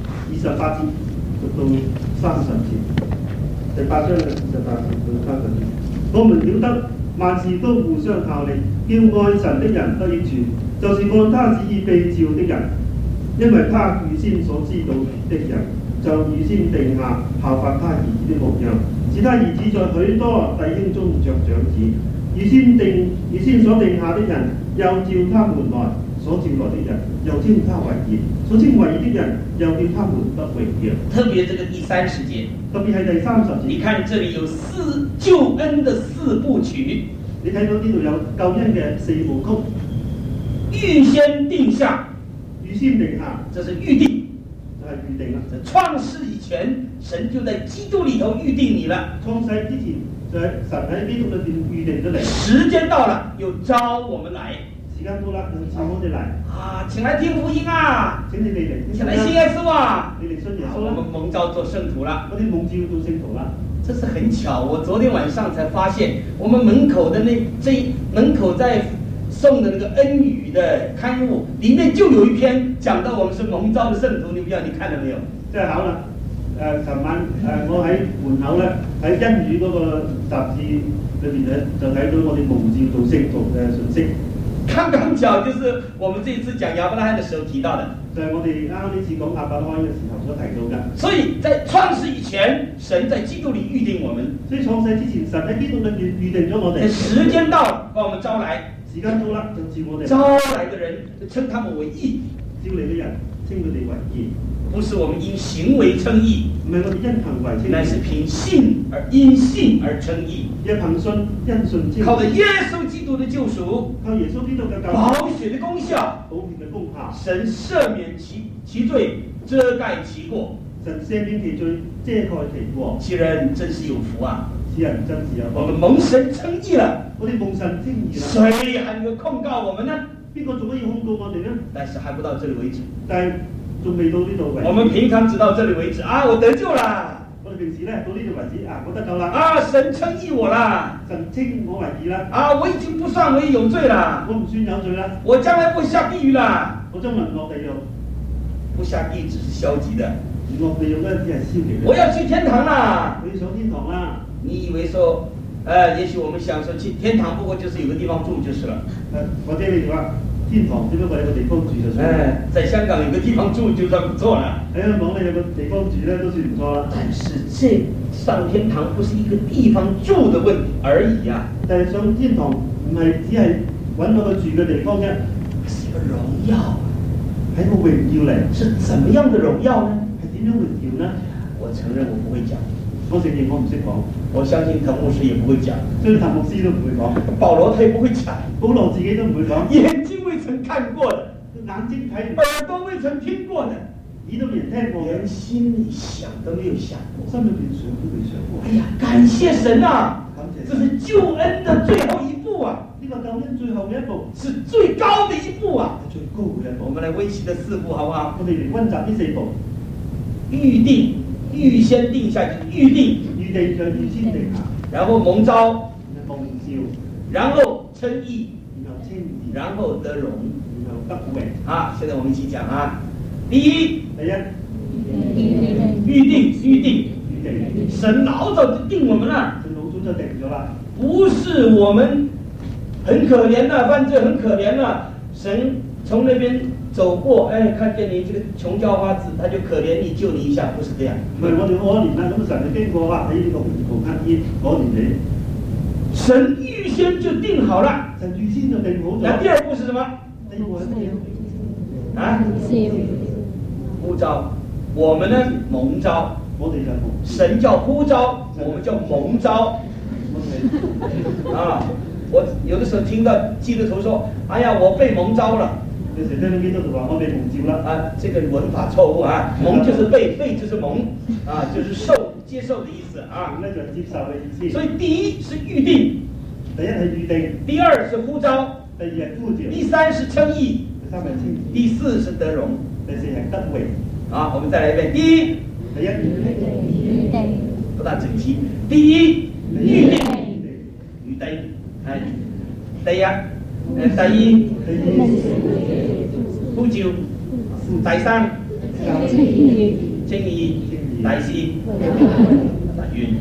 28節到30節。第8章嘅28節到30節。我們曉得萬事都互相效力，叫愛神的人得益處，就是按他旨意被召的人，因為他預先所知道的人，就預先定下效法他兒子的模樣，使他兒子在許多弟兄中着長子。預先所定下的人，又召他們來；所召來的人，又稱他為義；所稱為義的人，又叫他們得榮耀。 特別這個第30節， 特別係第30節。你看這裡有救恩的4部曲。 你睇到呢度有救恩嘅4部曲， 預先定下， 這是預定， 就係預定啦。 創世以前，神就在基督裡頭預定你了。 創世之前，就係神喺基督裏邊預定咗你。 時間到了，又召我們來。 時間到啦，又召我哋嚟。 請來聽福音啊！ 請你哋嚟， 請來信耶穌啊！ 你哋信耶穌啦。 我們蒙召做聖徒了。 我哋蒙召做聖徒啦。 這是很巧，我昨天晚上才發現，我們門口的門口在送的那個恩語的刊物，裡面就有一篇講到我們是蒙召的聖徒，你不知道你看了沒有？ 即係巧啦，尋晚我喺門口咧，喺恩語嗰個雜誌裏邊咧，就睇到我哋蒙召做聖徒嘅信息。 剛剛巧就是我們這一次講亞伯拉罕的時候提到的， 就係我哋啱啱呢次講亞伯拉罕嘅時候所提到嘅。 所以在創世以前，神在基督裏預定我們。 所以創世之前，神喺基督裏邊預定咗我哋。 時間到了，把我們招來。 時間到啦，就召我哋。 招來的人就稱他們為義， 召嚟嘅人稱佢哋為義。 不是我們因行為稱義， 唔係我哋因行為稱義， 乃是憑信而因信而稱義。 也憑信因信稱義。 靠着耶穌基督的救贖， 靠耶穌基督嘅救贖， 寶血的功效， 寶血嘅功效， 神赦免其罪，遮蓋其過。 神赦免其罪，遮蓋其過。 其人真是有福啊！ 此人真是有福。 我們蒙神稱義了， 我哋蒙神稱義啦。 誰還能控告我們呢？ 邊個仲可以控告我哋呢？ 但是還不到這裏為止。 但係仲未到呢度為止。 我們平常只到這裏為止啊！我得救啦！ 我哋平時咧到呢度為止啊，我得救啦！ 神稱義我啦！ 神稱我為義啦！ 我已經不算為有罪啦！ 我唔算有罪啦！ 我將來不下地獄啦！ 我將來落地獄， 不下地只是消極的， 落地獄咧只係消極嘅。 我要去天堂啦！ 我要上天堂啦！ 你以為說也許我們想說去天堂，不過就是有個地方住就是了。 或者你話天堂只不過有個地方住就算。 在香港有個地方住就算不錯了。 喺香港你有個地方住咧都算唔錯啦。 但是這上天堂不是一個地方住的問題而已啊。 但係上天堂唔係只係揾到佢住嘅地方啫， 是個榮耀， 係個榮耀嚟。 是怎麼樣的榮耀呢？ 係點樣榮耀呢？ 我承認我不會講。 我承認我唔識講， 我相信滕牧師也不會講， 所以滕牧師都唔會講， 保羅他也不會講， 保羅自己都唔會講， 眼睛未曾看過的， 眼睛睇唔， 耳朵未曾聽過的， 耳都未人聽過嘅， 連心裏想都沒有想過， 心裏邊想都未想過。 哎呀，感謝神啊！ 感謝這是救恩的最後一步啊！ 呢個救恩最後嘅一步， 是最高的一步啊！ 最高嘅一步。 我們來溫習這四步，好不好？ 我哋嚟溫習呢四步， 預定。預先定下就是預定， 預定就預先定下， 然後蒙召， 蒙召， 然後稱義， 然後稱義， 然後得榮， 然後得榮。啊， 現在我們一起講啊。第一， 預定， 定， 神老早就定我們啦， 神老早就定咗啦， 不是我們很可憐啦，犯罪很可憐啦，神從那邊走過，看見你這個窮叫花子，他就可憐你，救你一下，不是這樣。 唔係我哋可憐啦，咁神就經過啊，喺呢個紅黑衣可憐你。 神預先就定好了， 神預先就定好咗。 那第二步是什麼？ 第二步係乜嘢？啊？ 呼召，我們呢蒙召， 我哋就蒙。神叫呼召，我們叫蒙召。啊，我有的時候聽到基督徒說：“哎呀，我被蒙召了。” 有時聽到基督徒話：“我被蒙召啦。” 啊，這個文法錯誤啊，蒙就是被，被就是蒙，啊，就是受、接受的意思啊。 那就是接受的意思。 所以第一是預定， 第一係預定； 第二是呼召； 第二係呼召； 第三是稱義； 第三係稱義； 第四是得榮； 第四係得榮。 啊，我們再來一遍，第一， 第一預定， 不大整齊。第一預定，預定，係第一，第一呼召，第三稱義，第四得願。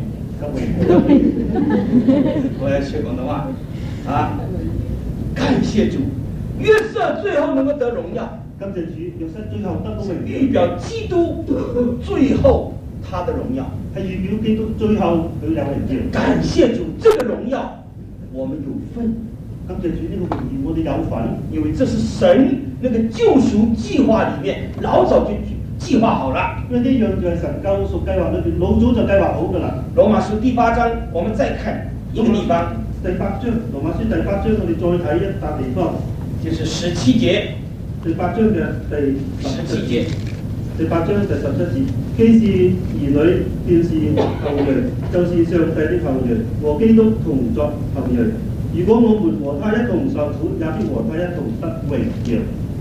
我要學廣東話啊！感謝主，約瑟最後能夠得榮耀。 感謝主，約瑟最後得到榮耀， 預表基督最後他的榮耀， 係預表基督最後佢有榮耀。 感謝主，這個榮耀我們有份。 感謝主呢個榮耀我哋有份， 因為這是神那個救贖計劃裡面老早就計劃好了。 因為呢樣就係神救贖計劃裏邊老早就計劃好㗎啦。 羅馬書第8章，我們再看一個地方。 第8章，羅馬書第8章，我哋再睇一笪地方， 就是17節。 第8章嘅第 17節。 第8章第17節，既是兒女，便是後裔，就是上帝的後裔，和基督同作後裔。如果我們和他一同受苦，也必和他一同得榮耀。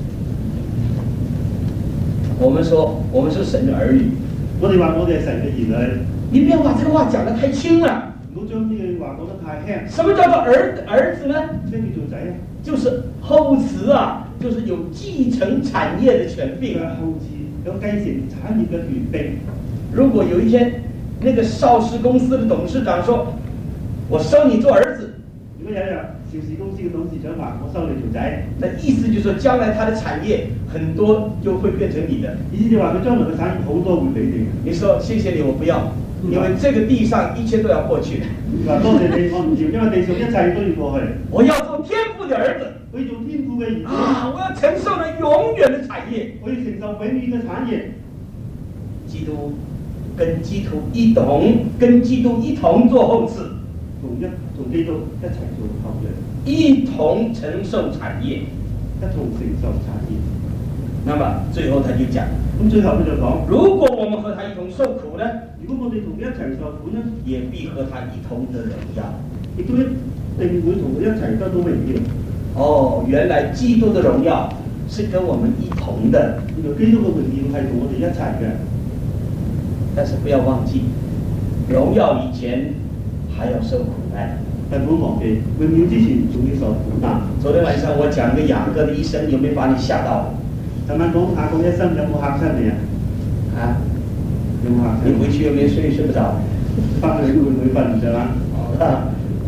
我們說，我們是神的兒女。 我哋話我哋係神嘅兒女。 你不要把這個話講得太輕了。 唔好將呢句話講得太輕。 什麼叫做兒子呢？ 咩叫做仔啊？ 就是後嗣啊，就是有繼承產業的權柄啊。 後嗣有繼承產業嘅權柄。 如果有一天，那個邵氏公司的董事長說：“我收你做兒子。” 如果有一日邵氏公司嘅董事長話：“我收你做仔。” 那意思就是說，將來他的產業很多就會變成你的。 意思就話佢將來嘅產業好多會俾你。 你說謝謝你，我不要，因為這個地上一切都要過去。 話多謝你，我唔要，因為地上一切都要過去。 我要做天父的兒子， 我要做天父嘅兒子。 啊！我要承受了永遠的產業， 我要承受永遠嘅產業。 基督跟基督一同，跟基督一同做後嗣， 同基督一齊做後裔， 一同承受產業， 一同承受產業。 那麼最後他就講， 咁最後佢就講：如果我們和他一同受苦呢？ 如果我哋同佢一齊受苦呢？ 也必和他一同得榮耀， 亦都一定會同佢一齊得到榮耀。 哦，原來基督的榮耀是跟我們一同的。 原來基督嘅榮耀係同我哋一齊嘅。 但是不要忘記，榮耀以前還要受苦難。 但唔好忘記，榮耀之前仲要受苦難。 昨天晚上我講個雅各的一生，有沒有把你嚇到？ 尋晚講雅各一生有冇嚇親你啊？ 啊？ 有冇嚇親？ 你回去有沒有睡不着？ 翻去會唔會瞓唔着啊？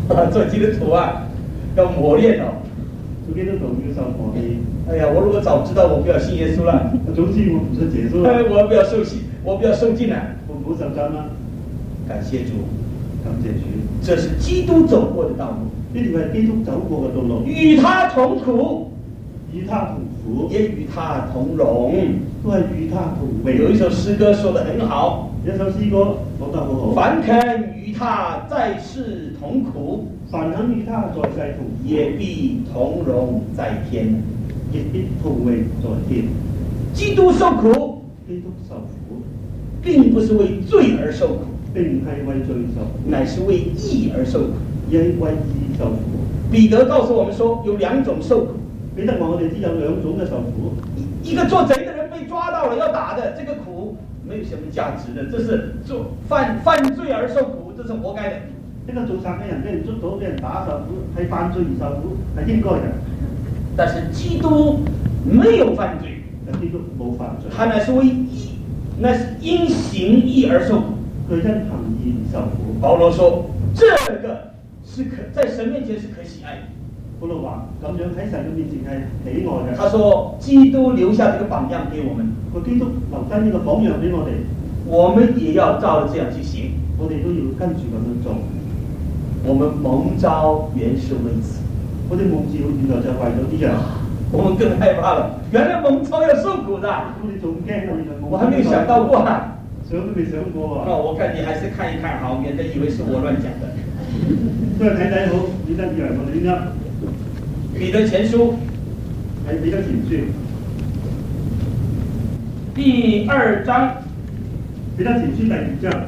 做基督徒啊，要磨練哦。 做基督徒要受磨練。 哎呀，我如果早知道，我不要信耶穌了。 早知我唔信耶穌啦。 我不要受洗，我不要受浸了。 我唔好受浸啦。 感謝主， 感謝主。 這是基督走過的道路。 呢條係基督走過嘅道路。 與他同苦， 與他同苦， 也與他同榮， 都係與他同榮。 有一首詩歌說得很好， 一首詩歌講得好好。 凡肯與他在世同苦， 凡肯與他在世同苦， 也必同榮在天。 亦必同榮在天。 基督受苦， 基督受苦， 並不是為罪而受苦， 並唔係為罪受苦， 乃是為義而受苦。 而係為義受苦。 彼得告訴我們說，有兩種受苦。 彼得話我哋知有兩種嘅受苦。 一個做賊的人被抓到了要打的，這個苦沒有什麼價值的，這是做犯罪而受苦，這是活該的。 一個做賊嘅人俾人捉到，俾人打受苦，係犯罪而受苦，係應該嘅。 但是基督沒有犯罪， 基督冇犯罪， 他乃是為義，乃是因行義而受苦。 佢因行義而受苦。 保羅說，這個是在神面前是可喜愛的。 保羅話咁樣喺神嘅面前係喜愛嘅。 他說，基督留下這個榜樣給我們， 個基督留低呢個榜樣俾我哋， 我們也要照這樣去行。 我哋都要跟住咁樣做。 我們蒙召原是為此。 我哋蒙召原來就係為咗呢樣。 我們更害怕了，原來蒙召要受苦的。 我哋仲驚啊！原來我還沒有想到過啊， 想都未想過啊。 我看你還是看一看好，免得以為是我亂講的。 都係睇睇好，免得以為我哋亂噏。 彼得前書， 係彼得前書第2章， 彼得前書第2章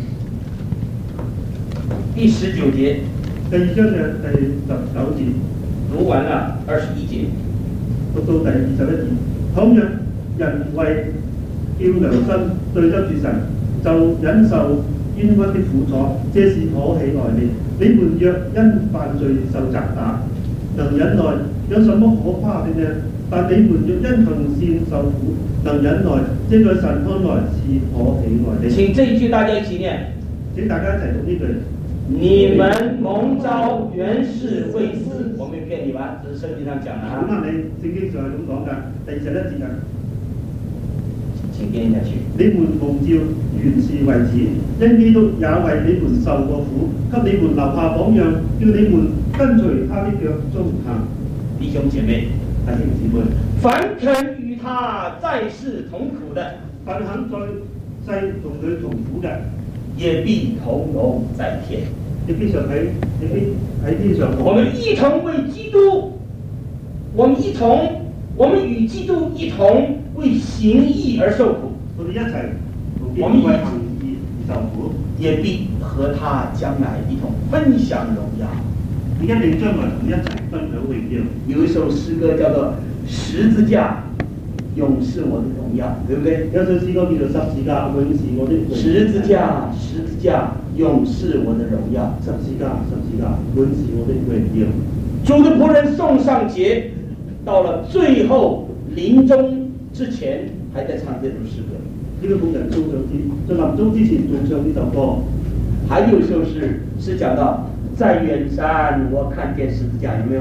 第19節。 第2章嘅第19節， 讀完了21節， 讀到第21節。倘若人為叫良心對得住神，就忍受冤屈的苦楚，這是可喜愛的。你們若因犯罪受責打，能忍耐，有什麼可誇的呢？但你們若因行善受苦，能忍耐，這在神看來是可喜愛的。 請這一句大家一起念。 請大家一齊讀呢句。 你們蒙召原是為此，我沒有騙你吧？這是聖經上講的啊。 咁啊，你聖經上係咁講㗎，第21節啊。 請念下去。 你們蒙召原是為此，因基督也為你們受過苦，給你們留下榜樣，叫你們跟隨他的腳蹤行。 弟兄姐妹， 弟兄姊妹， 凡肯與他在世同苦的， 凡肯在世同佢同苦嘅， 也必同榮在天。 亦必上喺天上。 我們一同為基督，我們與基督一同為行義而受苦。 我哋一齊同基督為行義而受苦， 也必和他將來一同分享榮耀。 你一定將來同一齊分享榮耀。 有一首詩歌叫做《十字架永是我的榮耀》，對不對？ 有首詩歌叫做《十字架永是我的榮耀》。 十字架，十字架永是我的榮耀。 十字架，十字架永是我的榮耀。 主的僕人宋尚傑到了最後臨終之前，還在唱這首詩歌。 呢個僕人宋尚傑在臨終之前仲唱呢首歌。 還有一首詩是講到在遠山我看見十字架，有沒有？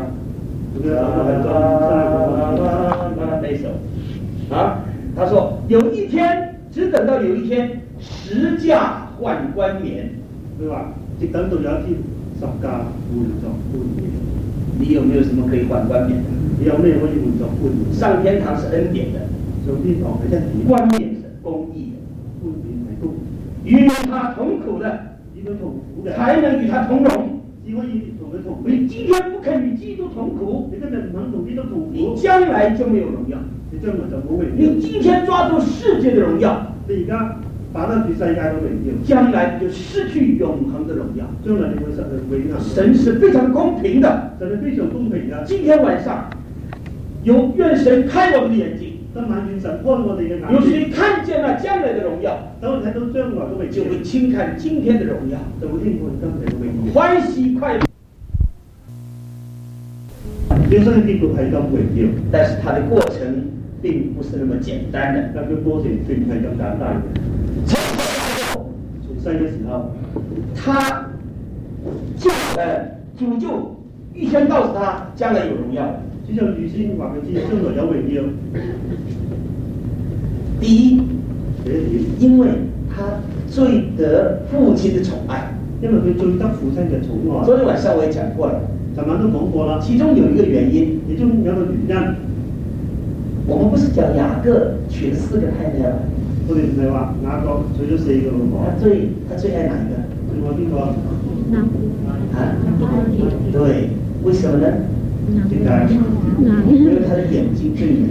那首啊，他說有一天，只等到有一天十架換冠冕。 佢話直等到有一天十架換作冠冕。 你有沒有什麼可以換冠冕的？ 你有咩可以換作冠冕？ 上天堂是恩典的， 上天堂係恩典。 冠冕是公義的， 冠冕係公義。 與他同苦的， 與佢同苦嘅， 才能與他同榮。 只可以同佢同榮。 你今天不肯與基督同苦， 你今日唔肯同基督同苦， 你將來就沒有榮耀。 你將來就冇榮耀。 你今天抓住世界的榮耀， 你而家把握住世界嘅榮耀， 將來你就失去永恆的榮耀。 將來你會失去永恆。 神是非常公平的， 神係非常公平嘅。 今天晚上，願神開我們的眼睛， 今晚願神開我哋嘅眼睛， 有誰看見了將來的榮耀， 等我睇到將來嘅榮耀， 就會輕看今天的榮耀， 就會輕看今日嘅榮耀， 歡喜快樂。 人生嘅結局係咁榮耀， 但是它的過程並不是那麼簡單的。 但佢過程並唔係咁簡單嘅。從細嘅時候， 他主就预先告诉他将来有荣耀。 主就預先話佢知將來有榮耀。 第一， 第一點， 因為他最得父親的寵愛， 因為佢最得父親嘅寵愛。 昨天晚上我也講過了， 尋晚都講過啦。 其中有一個原因， 其中有一個原因， 我們不是講雅各娶了4個太太嗎？ 我哋唔係話雅各娶咗4個老婆。 他最愛哪一個？ 最愛邊個？ 啊？對，為什麼呢？ 點解？ 因為他的眼睛最美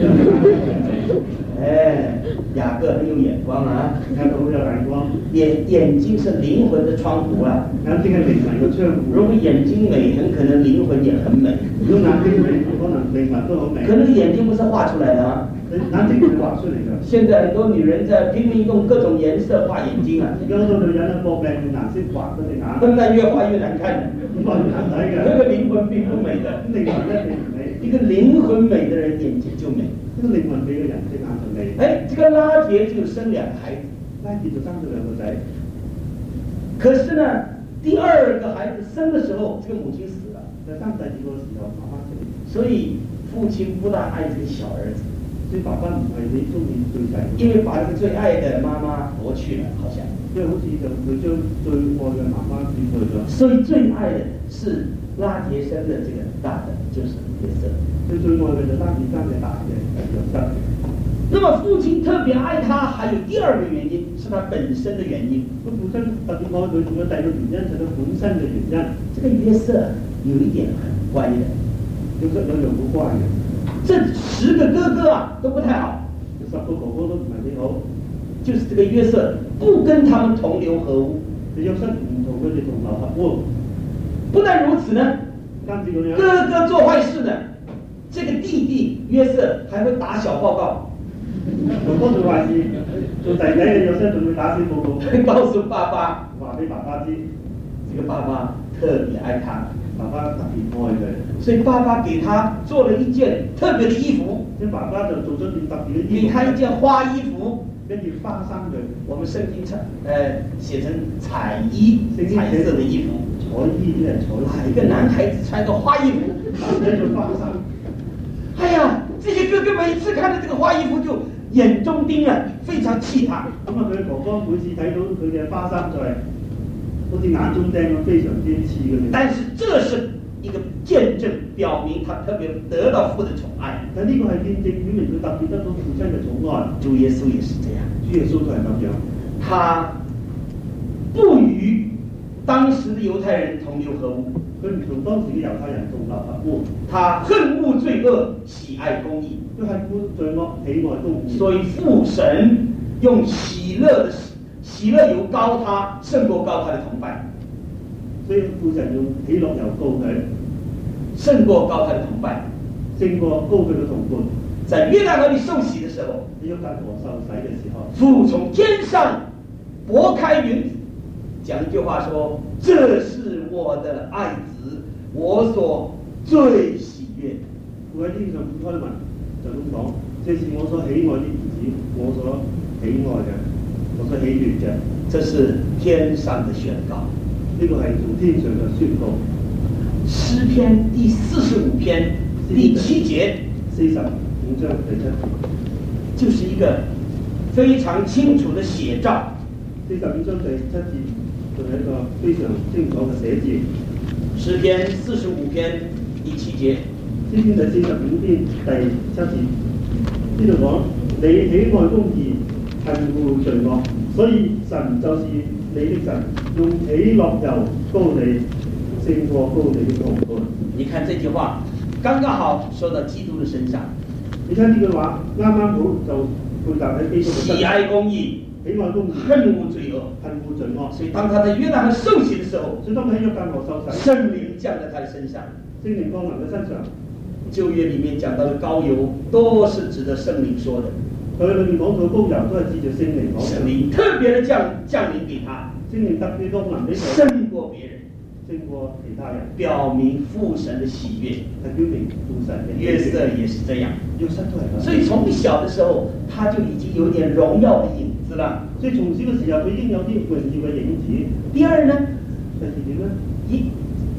哎，雅各很有眼光啊！ 雅各好有眼光。 眼睛是靈魂的窗戶啊！ 眼睛係靈魂嘅窗戶。 如果眼睛美，很可能靈魂也很美。 如果眼睛美，可能靈魂都好美。 可能眼睛不是畫出來的啊！ 眼睛係畫出嚟嘅。 現在很多女人在拼命用各種顏色畫眼睛啊！ 而家好多女人咧搏命用顏色畫嗰隻眼。 那越畫越難看。 越畫越難睇嘅。 那個靈魂並不美的。 靈魂一定唔美。 一個靈魂美的人眼睛就美。 一個靈魂美嘅人隻眼就美。 哎，這個拉結就生2個孩子。 拉結就生咗2個仔。 可是呢，第2個孩子生的時候，這個母親死了。 在生第2個時候，媽媽死。 所以父親不大愛這個小兒子。 所以爸爸唔係你中意最細。 因為把這個最愛的媽媽奪去了，好像。 因為好似就佢將最愛嘅媽媽奪去咗。 所以最愛的是拉結生的這個大的，就是約瑟。 所以最愛嘅就拉結生嘅大嘅約瑟。 那麼父親特別愛他，還有第2個原因，是他本身的原因。 咁父親特別愛佢，仲有第2個原因就係佢本身嘅原因。 這個約瑟有一點很乖的， 約瑟有樣好乖嘅。 這10個哥哥啊都不太好 ，10個哥哥都唔係幾好。 就是這個約瑟不跟他們同流合污。 約瑟唔同佢哋同流合污。 不但如此呢，哥哥做壞事呢，這個弟弟約瑟還會打小報告。 哥哥做壞事，做弟弟嘅約瑟仲會打小報告， 告訴爸爸， 話俾爸爸知， 這個爸爸特別愛他， 爸爸特別愛佢， 所以爸爸給他做了一件特別的衣服， 所以爸爸就做咗件特別嘅衣服， 給他一件花衣服， 跟住花衫佢。 我們聖經寫成彩衣，彩色的衣服。 彩衣啲係彩衣。 一個男孩子穿個花衣服， 男仔做花衫。 哎呀，這些哥哥每次看到這個花衣服就眼中釘啊，非常氣他。 咁啊，佢哥哥每次睇到佢嘅花衫就係好似眼中釘咁，非常之刺嘅。 但是這是一個見證，表明他特別得到父的寵愛。 但呢個係見證，表明佢特別得到父親嘅寵愛。 主耶穌也是這樣， 主耶穌都係咁樣。 他不與當時的猶太人同流合污， 佢唔同當時嘅猶太人同流合污。 他恨惡罪惡，喜愛公義。 佢恨惡罪惡，喜愛公義。 所以父神用喜樂油膏他，勝過膏他的同伴。 所以父神用喜樂油膏佢， 勝過膏他的同伴， 勝過膏佢嘅同伴。 在約旦河裏受洗的時候， 約旦河受洗嘅時候， 父從天上撥開雲，講一句話說：這是我的愛子，我所最喜悅。 父喺天上開文就咁講：這是我所喜愛的兒子，我所喜愛嘅，我所喜悅嘅。 這是天上的宣告。 呢個係從天上嘅宣告。 詩篇第45篇第7節 ，45章第7節， 就是一個非常清楚的寫照。 45章第7節就係一個非常清楚嘅寫字。 詩篇45篇第7節， 詩篇第45篇第7節，呢度講你喜愛公義，恨惡罪惡，所以神就是你的神，用喜樂油膏你，勝過膏你的同伴。 你看這句話剛剛好說到基督的身上。 你睇呢句話啱啱好就配搭喺基督嘅身上。 喜愛公義， 喜愛公義， 恨惡罪惡， 恨惡罪惡。 所以當他在約旦河受洗的時候， 所以當佢喺約旦河受洗， 聖靈降在他的身上。 聖靈降臨喺身上。 舊約裡面講到的膏油，都是指着聖靈說的。 佢裏面講到膏油都係指着聖靈講嘅。 聖靈特別的降臨給他， 聖靈特別降臨俾佢， 勝過別人， 勝過其他人， 表明父神的喜悅， 係表明父神嘅。 約瑟也是這樣， 約瑟都係咁。 所以從小的時候，他就已經有點榮耀的影子了。 所以從小嘅時候，佢已經有啲榮耀嘅影子。 第二呢？ 第二點呢？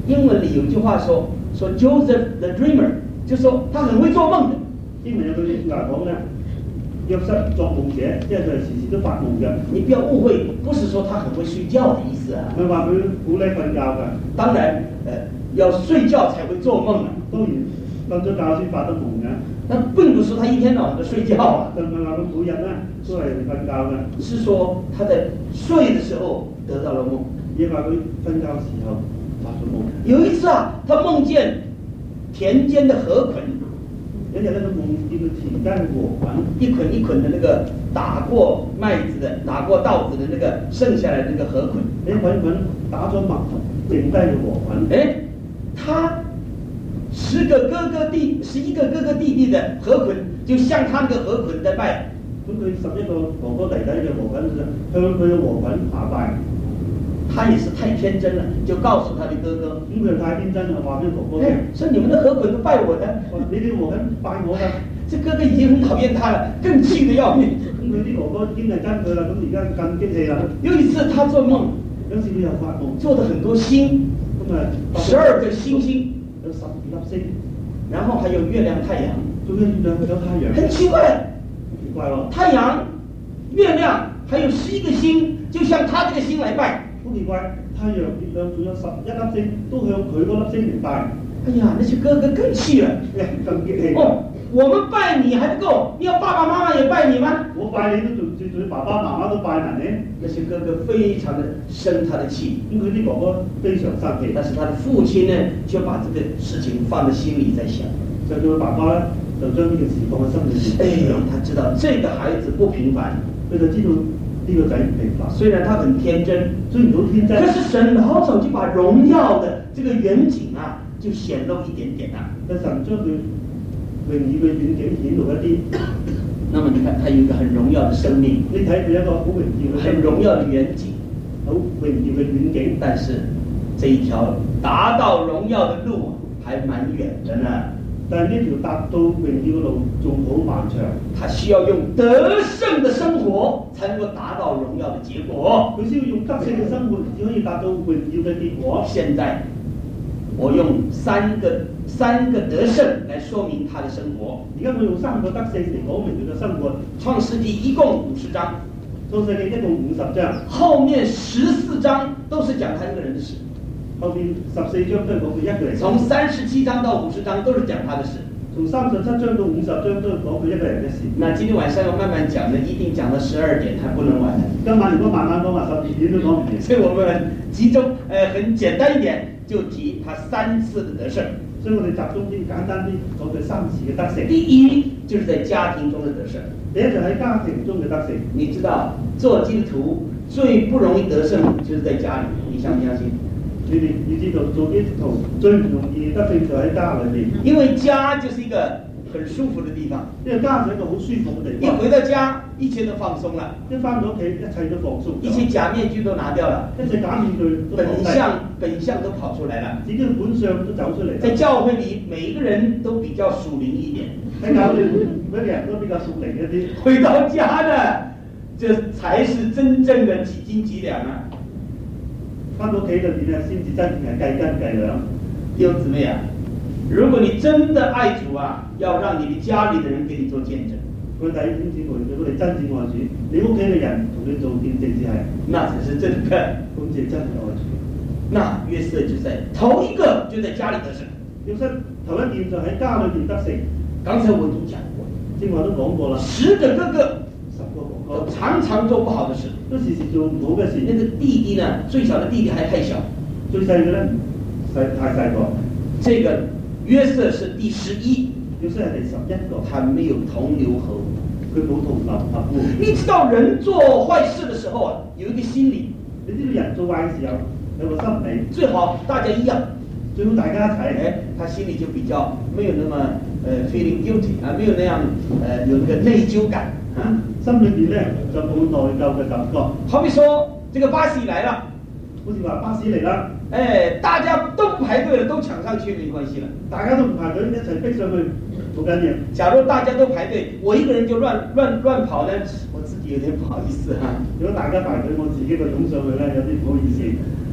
英文里有句话说 Joseph the Dreamer， 就说他很会做梦的。 英文有句話講咧，約瑟作夢者，即係佢時時都發夢嘅。 你不要誤會，不是說他很會睡覺的意思啊。 佢話佢好叻瞓覺㗎。 當然，要睡覺才會做夢啊。 當然瞓咗覺先發得夢嘅。 但並不是他一天到晚都睡覺啊。 就唔係話佢每日咧都係瞓覺嘅。 是說他在睡的時候得到了夢。 亦話佢瞓覺時候發咗夢。 有一次啊，他夢見田間的禾捆。 有一日咧，佢夢見佢田間嘅禾捆， 一捆一捆的那個打過麥子的、打過稻子的那個剩下來的那個禾捆， 一捆捆打咗麥頭，剩低嘅禾捆。 他11個哥哥弟弟的禾捆，就向他那個禾捆在拜。 咁佢11個哥哥弟弟嘅禾捆就向佢嘅禾捆下拜。 他也是太天真了，就告訴他的哥哥。 咁佢太天真啦，話俾哥哥聽， 說你們的禾捆都拜我的， 你啲禾捆拜我㗎。 這哥哥已經很討厭他了，更氣得要命。 咁佢啲哥哥已經係跟佢啦，咁而家更激氣啦。 有一次他做夢， 有時佢又發夢， 做了很多星， 咁啊 12個星星， 有12粒星， 然後還有月亮、太陽。 仲有月亮，有太陽。 很奇怪， 奇怪喎！ 太陽、月亮還有11個星，就向他這個星來拜。 好奇怪，太陽、月亮仲有11粒星，都向佢嗰粒星嚟拜。 哎呀，那些哥哥更氣了， 更激氣。 哦，我們拜你還不夠，你要爸爸媽媽也拜你嗎？ 我拜你都仲要爸爸媽媽都拜埋你。 那些哥哥非常的生他的氣， 咁佢啲哥哥非常生氣， 但是他的父親呢，就把這個事情放在心裏在想。 就叫佢爸爸咧，就將呢件事放喺心裏面。 他知道這個孩子不平凡， 佢就知道呢個仔唔平凡。 雖然他很天真， 雖然好天真， 可是神老早就把榮耀的這個遠景啊，就顯露一點點啦。 但神將佢榮耀嘅遠景顯露一啲。 那麼你看，他有一個很榮耀的生命， 你睇佢一個好榮耀嘅很榮耀的遠景， 好榮耀嘅遠景。 但是這一條達到榮耀的路還蠻遠的呢。 但係呢條達到榮耀嘅路仲好漫長。 他需要用得勝的生活，才能夠達到榮耀的結果。 佢需要用得勝嘅生活，只可以達到榮耀嘅結果。 現在我用三個得勝來說明他的生活。 而家我用3個得勝嚟講明佢嘅生活。 創世紀一共50章， 創世紀一共50章， 後面14章都是講他一個人的事。 後邊14章都係講佢一個人。 從37章到50章都是講他的事。 從37章到50章都係講佢一個人嘅事。 那今天晚上要慢慢講呢，一定講到12點，還不能完。 今晚如果慢慢講話，12點都講唔完。 所以我們集中，很簡單一點，就提他3次的得勝。 所以我哋集中啲簡單啲講佢3次嘅得勝。 第一就是在家庭中的得勝。 第一就喺家庭中嘅得勝。 你知道做基督徒最不容易得勝，就是在家裏，你相不相信？ 你哋要知道做基督徒最唔容易得勝就喺家裏面， 因為家就是一個很舒服的地方。 因為家係一個好舒服嘅地方。 一回到家，一切都放鬆了。 一返到屋企，一切都放鬆。 一切假面具都拿掉了， 一切假面具都本相都跑出來了。 自己嘅本相都走出嚟。 在教會裏，每一個人都比較屬靈一點。 喺教會每個人都比較屬靈一啲。 回到家呢，這才是真正的幾斤幾兩啊！ 返到屋企裏邊咧，先至真正係計斤計兩。 弟兄姊妹啊，如果你真的愛主啊，要讓你的家裏的人給你做見證。佢弟兄姊妹，如果你真正愛主，你屋企嘅人同你做見證至係，那才是真嘅，咁至真係愛主。那約瑟就在頭一個就在家裏得勝。約瑟頭一件就喺家裏邊得勝。剛才我已經講過，正話都講過啦。10個哥哥，10個哥哥常常做不好的事，都時時做唔好嘅事。那個弟弟呢，最小的弟弟還太小，最細嘅咧太細個。這個約瑟是第11，約瑟係第11個，他沒有同流合污，佢冇同流合污。你知道人做壞事的時候啊，有一個心理，你知道人做壞嘅時候有個心理，最好大家一樣，最好大家一齊，他心裡就比較沒有那麼feeling guilty 啊，沒有那樣有那個內疚感啊，心裏邊咧就冇內疚嘅感覺。好比說，這個巴士來了。好似話巴士嚟啦，大家都不排隊了，都搶上去沒關係了。大家都唔排隊，一齊逼上去，好緊要。假如大家都排隊，我一個人就亂跑呢，我自己有點不好意思哈。如果大家排隊，我自己就湧上去咧，有啲唔好意思。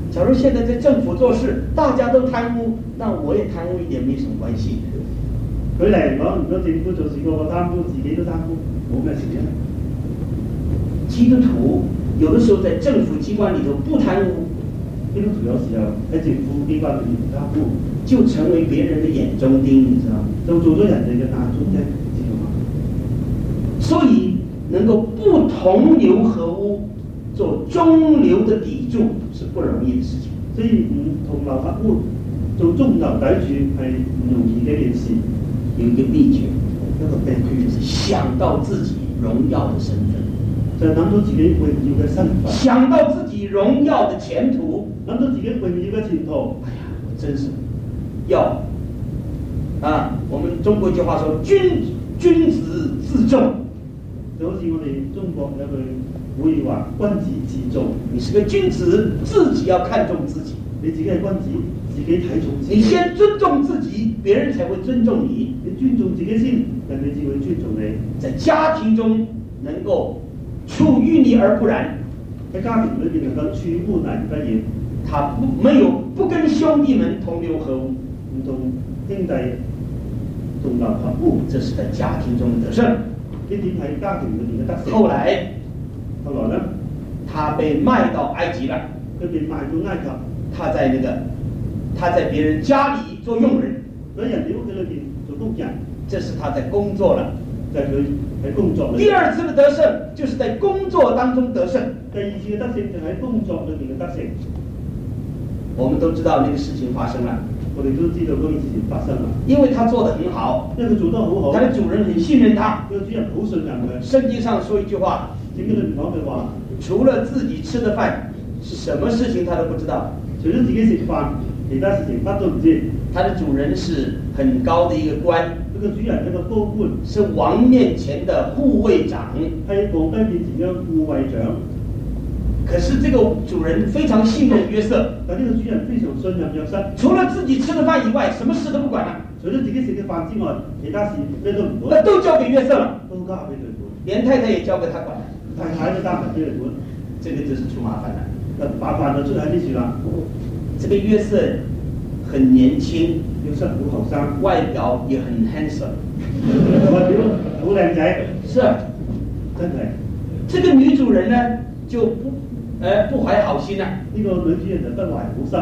假如现在在政府做事，大家都贪污，那我也贪污一点没什么关系。 舉例嚟講，如果政府做事個個貪污，自己都貪污，冇咩事嘅。 基督徒有的時候在政府機關裏頭不貪污， 基督徒有時候喺政府機關裏面唔貪污， 就成為別人的眼中釘，你知道嗎？ 就做咗人哋嘅眼中釘，知道嗎？ 所以能夠不同流合污，做中流的砥柱是不容易的事情。 所以唔同流合污，做中流砥柱係唔容易嘅一件事。 有一個秘訣， 一個秘訣就是想到自己榮耀的身份， 就係諗到自己榮耀嘅身份， 想到自己榮耀的前途， 諗到自己榮耀嘅前途。 哎呀，我真是要啊！我們中國一句話說，君子自重。 就好似我哋中國有句古語話：君子自重。 你是個君子，自己要看重自己。 你自己係君子，自己睇重自己。 你先尊重自己，別人才會尊重你。 你尊重自己先，人哋至會尊重你。 在家庭中能夠處淤泥而不染， 喺家庭裏邊能夠處污泥不染。 他沒有不跟兄弟們同流合污， 唔同兄弟同流合污， 這是在家庭中的得勝。 呢點係家庭裏面嘅得勝。 後來呢， 他被賣到埃及了， 佢被賣到埃及。 他在別人家裏做傭人， 喺人哋屋企裏邊做工人， 這是他在工作了。 就係佢喺工作裏。 第二次的得勝，就是在工作當中得勝。 第二次嘅得勝就喺工作裏面嘅得勝。 我們都知道那個事情發生了， 我哋都知道嗰件事情發生啦。 因為他做得很好， 因為佢做得好好， 他的主人很信任他。 佢主人好信任佢。 聖經上說一句話， 聖經裏面講句話， 除了自己吃的飯，什麼事情他都不知道。 除咗自己食飯，其他事情乜都唔知。 他的主人是很高的一個官， 佢個主人係個高官， 是王面前的護衛長， 係皇帝面前嘅護衛長。 可是這個主人非常信任約瑟， 但呢個主人非常信任約瑟， 除了自己吃的飯以外，什麼事都不管了。 除咗自己食嘅飯之外，其他事咩都唔管。 那都交給約瑟了， 都交俾佢管， 連太太也交給他管了。 太太都交埋俾佢管， 這個就是出麻煩了。 麻煩就出喺呢處啦。 這個約瑟很年輕， 約瑟好後生， 外表也很 handsome， 外表好靚仔， 是， 真係。 這個女主人呢就不懷好心啦。 呢個女主人就不懷好心，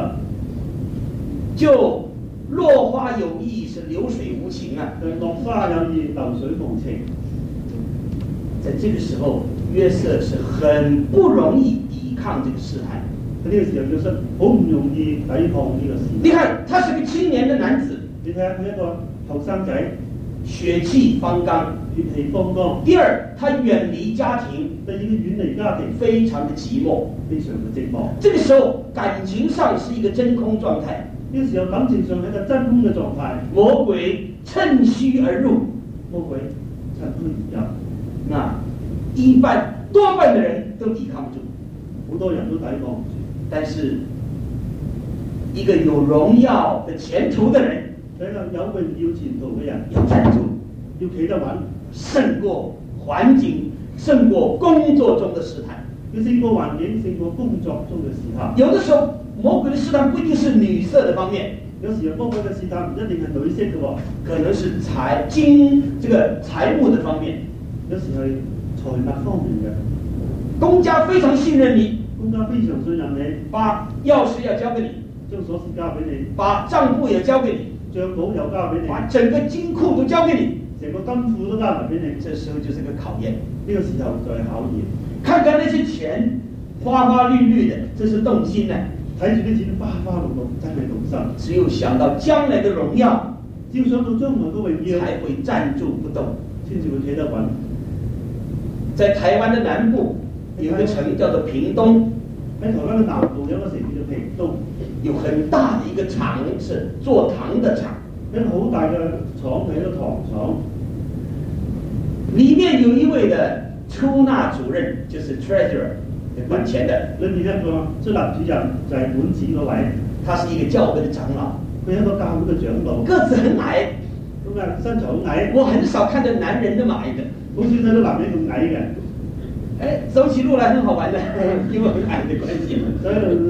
就落花有意是流水無情啊。 落花有意流水無情。 在這個時候，約瑟是很不容易抵抗這個試探。 喺呢個時候，約瑟好唔容易抵抗呢個試探。 你看，他是個青年的男子， 你睇下佢一個後生仔， 血氣方剛， 血氣方剛。 第二，他遠離家庭， 第二，佢遠離家庭， 非常的寂寞， 非常的寂寞。 這個時候，感情上是一個真空狀態。 呢個時候感情上係一個真空嘅狀態。 魔鬼趁虛而入， 魔鬼趁虛而入。 那多半的人都抵抗不住， 好多人都抵抗唔住。 但是一個有榮耀的前途的人， 一個有榮耀前途嘅人， 要站住， 要企得穩， 勝過環境，勝過工作中的試探。 要勝過環境，勝過工作中嘅試探。 有的時候魔鬼的試探不一定是女色的方面， 有時候魔鬼嘅試探唔一定係女色嘅喎， 可能是財務的方面， 有時係財物方面嘅。 公家非常信任你， 公家非常信任你， 把鑰匙要交給你， 將鎖匙交俾你， 把賬簿也交給你， 帳簿又交俾你， 把整個金庫都交給你， 成個金庫都交埋俾你。 這時候就是個考驗。 呢個時候就係考驗。 看看那些錢花花綠綠的，這是動心呢。 睇住啲錢花花綠綠，真係動心。 只有想到將來的榮耀， 只要想到將來嘅榮耀， 才會站住不動， 先至會企得穩。 在台灣的南部有一個城叫做屏東， 喺台灣嘅南部有一個城叫做屏東， 有很大的一個廠是做糖的廠， 一個好大嘅廠係一個糖廠， 裡面有一位的出納主任，就是 treasurer， 管錢的。 裏面一個出納主任就係管錢嗰位， 他是一個教會的長老， 佢係一個教會嘅長老， 個子很矮， 咁啊身材好矮。 我很少看到男人那麼矮的， 好少睇到男人咁矮嘅。 走起路來很好玩的，因為很矮的關係。 所以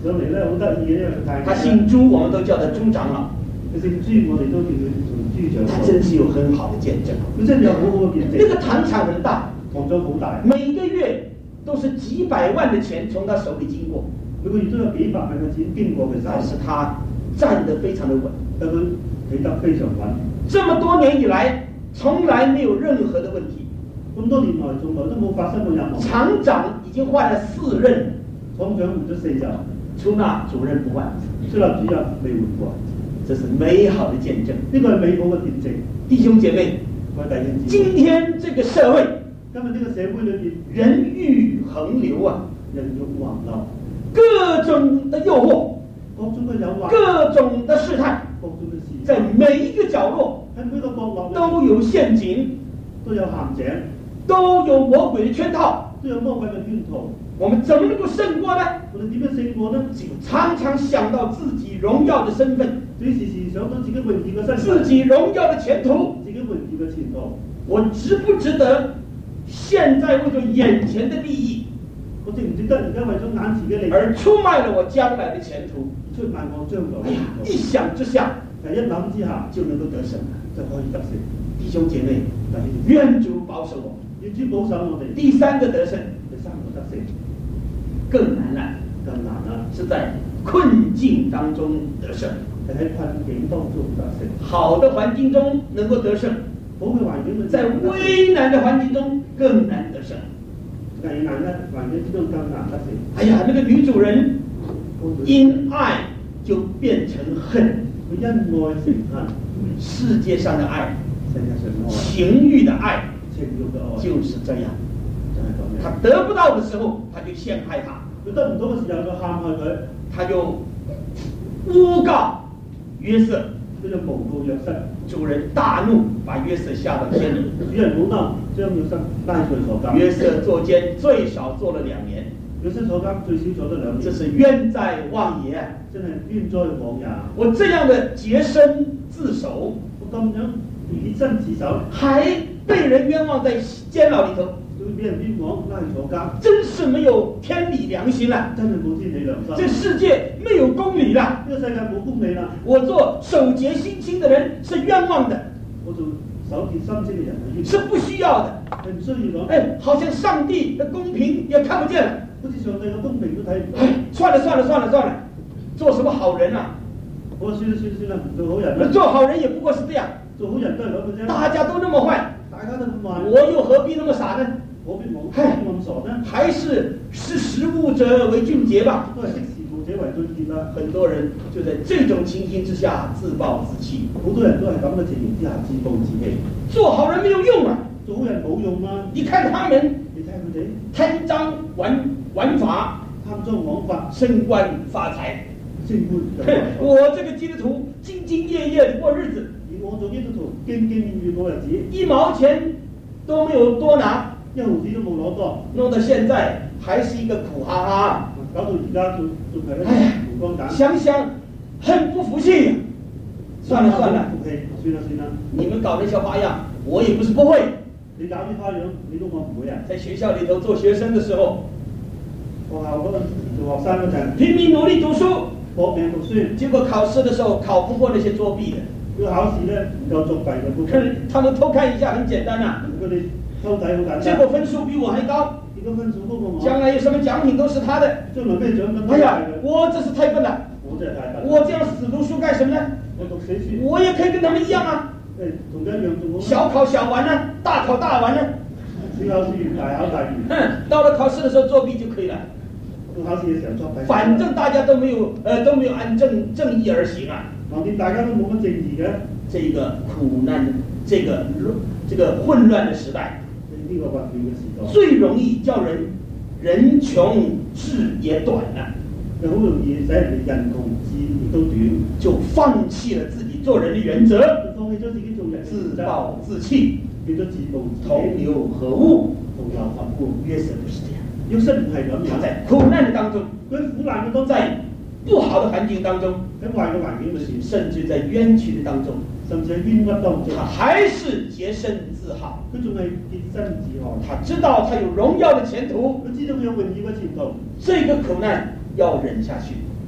上嚟咧好得意嘅，因為佢太他姓朱，我們都叫他朱長老。 佢姓朱，我哋都叫佢做朱長老。 他真是有很好的見證。 佢真係有好好嘅見證。 那個糖廠很大， 糖廠好大， 每個月都是幾百萬的錢從他手裏經過， 每個月都有幾百萬嘅錢經過佢手。 但是他站得非常的穩， 但佢企得非常穩。 這麼多年以來，從來沒有任何的問題。 咁多年來，從來都冇發生過任何。 廠長已經換了4任， 廠長換咗4任， 出納主任不換， 出納主任未換過。 這是美好的見證。 呢個係美好嘅見證。 弟兄姐妹， 各位弟兄姊妹， 今天這個社會， 今日呢個社會裏邊， 人欲橫流啊， 人欲橫流， 各種的誘惑， 各種嘅誘惑， 各種的試探， 各種嘅試探， 在每一個角落喺每個角落都有陷阱， 都有陷阱， 都有魔鬼的圈套， 都有魔鬼嘅圈套。 我們怎麼能夠勝過呢？ 我哋點樣勝過呢？ 只有常常想到自己榮耀的身份， 所以時時想到自己榮耀嘅身份， 自己榮耀的前途， 自己榮耀嘅前途， 我值不值得現在為咗眼前的利益， 我值唔值得而家為咗眼前嘅利益而出賣了我將來的前途？ 出賣我將來嘅前途？ 一想之下， 一諗之下就能夠得勝， 就可以得勝。 弟兄姐妹，願主保守我。 願主保守我哋。 第三個得勝， 第三個得勝更難了， 更難啦， 是在困境當中得勝。 係喺困境當中得勝。 好的環境中能夠得勝， 好嘅環境裏在危難的環境中更難得勝。 危難嘅環境之中更難得勝。 哎呀，那個女主人因愛就變成恨， 佢因愛成恨。 世界上的愛， 世界上嘅愛， 情慾的愛， 情慾嘅愛， 就是這樣。 就係咁樣。 他得不到的時候，他就陷害他； 佢得唔到嘅時候，就陷害佢， 他就誣告約瑟， 佢就誣告約瑟。 主人大怒，把約瑟下到監裏。 主人好嬲，將約瑟拉去坐監。 約瑟坐監最少坐了2年。 約瑟坐監最少坐得2年。 這是冤在妄也， 真係冤哉枉也。 我這樣的潔身自守， 我咁樣以身自守， 還被人冤枉在監牢裏頭， 會俾人冤枉拉去坐監， 真是沒有天理良心了。 真係冇天理良心。 這世界沒有公理了。 呢個世界冇公理啦。 我做守潔心清的人是冤枉的， 我做守潔心清嘅人是不需要的。 係唔需要講。 哎，好像上帝的公平也看不見了。 好似上帝嘅公平都睇唔到。 哎，算了，做什麼好人啊？ 我算啦，唔做好人啦。 做好人也不過是這樣， 做好人都係咁嘅啫。 大家都那麼壞， 大家都咁壞， 我又何必那麼傻呢？ 我邊冇咁傻呢？ 還是識時務者為俊傑吧。 都係識時務者為俊傑啦。 很多人就在這種情形之下自暴自棄。 好多人都係咁嘅情形之下自暴自棄。 做好人沒有用啊！ 做好人冇用啊！ 你看他們， 你睇佢哋貪贓枉法， 貪贓枉法， 升官發財。 升官。 我這個基督徒兢兢業業地過日子， 而我做基督徒兢兢業業過日子 ，1毛錢都沒有多拿 ，1毫子都冇攞多， 弄到現在還是一個苦哈哈， 搞到而家仲係一個苦光蛋。 想想很不服氣。算了， 算啦， 你們搞那些花樣，我也不是不會。 你搞啲花樣，你都我唔會啊！ 在學校裏頭做學生的時候， 學校嗰陣做學生嗰陣， 拼命努力讀書， 搏命讀書， 結果考試的時候考不過那些作弊的。 要考試咧有作弊嘅， 他們偷看一下很簡單啊， 佢哋偷睇好簡單， 結果分數比我還高， 結果分數高過我， 將來有什麼獎品都是他的。 將來咩獎品？ 哎呀，我這是太笨了， 我真係太笨， 我這樣死讀書幹什麼呢？ 我讀死書， 我也可以跟他們一樣啊， 同佢一樣做好， 小考小完呢，大考大完呢， 小考試完，大考大完， 到了考試的時候作弊就可以了。 到考試嘅時候作弊， 反正大家都沒有按正義而行啊。 橫掂大家都冇乜正義嘅， 這個苦難，這個混亂的時代， 呢個混亂嘅時代， 最容易叫人窮志也短啦， 就好容易使人哋人窮志亦都短， 就放棄了自己做人的原則， 就放棄咗自己做人， 自暴自棄， 變咗自暴自棄， 同流合污。 同流合污。 約瑟不是這樣， 約瑟唔係咁樣， 在苦難的當中， 佢喺苦難嘅當中， 在不好的環境當中， 喺壞嘅環境裏邊， 甚至在冤屈的當中， 甚至喺冤屈當中， 他還是潔身自好。 佢仲係潔身自好， 他知道他有榮耀的前途， 佢知道佢有榮耀嘅前途， 這個苦難要忍下去，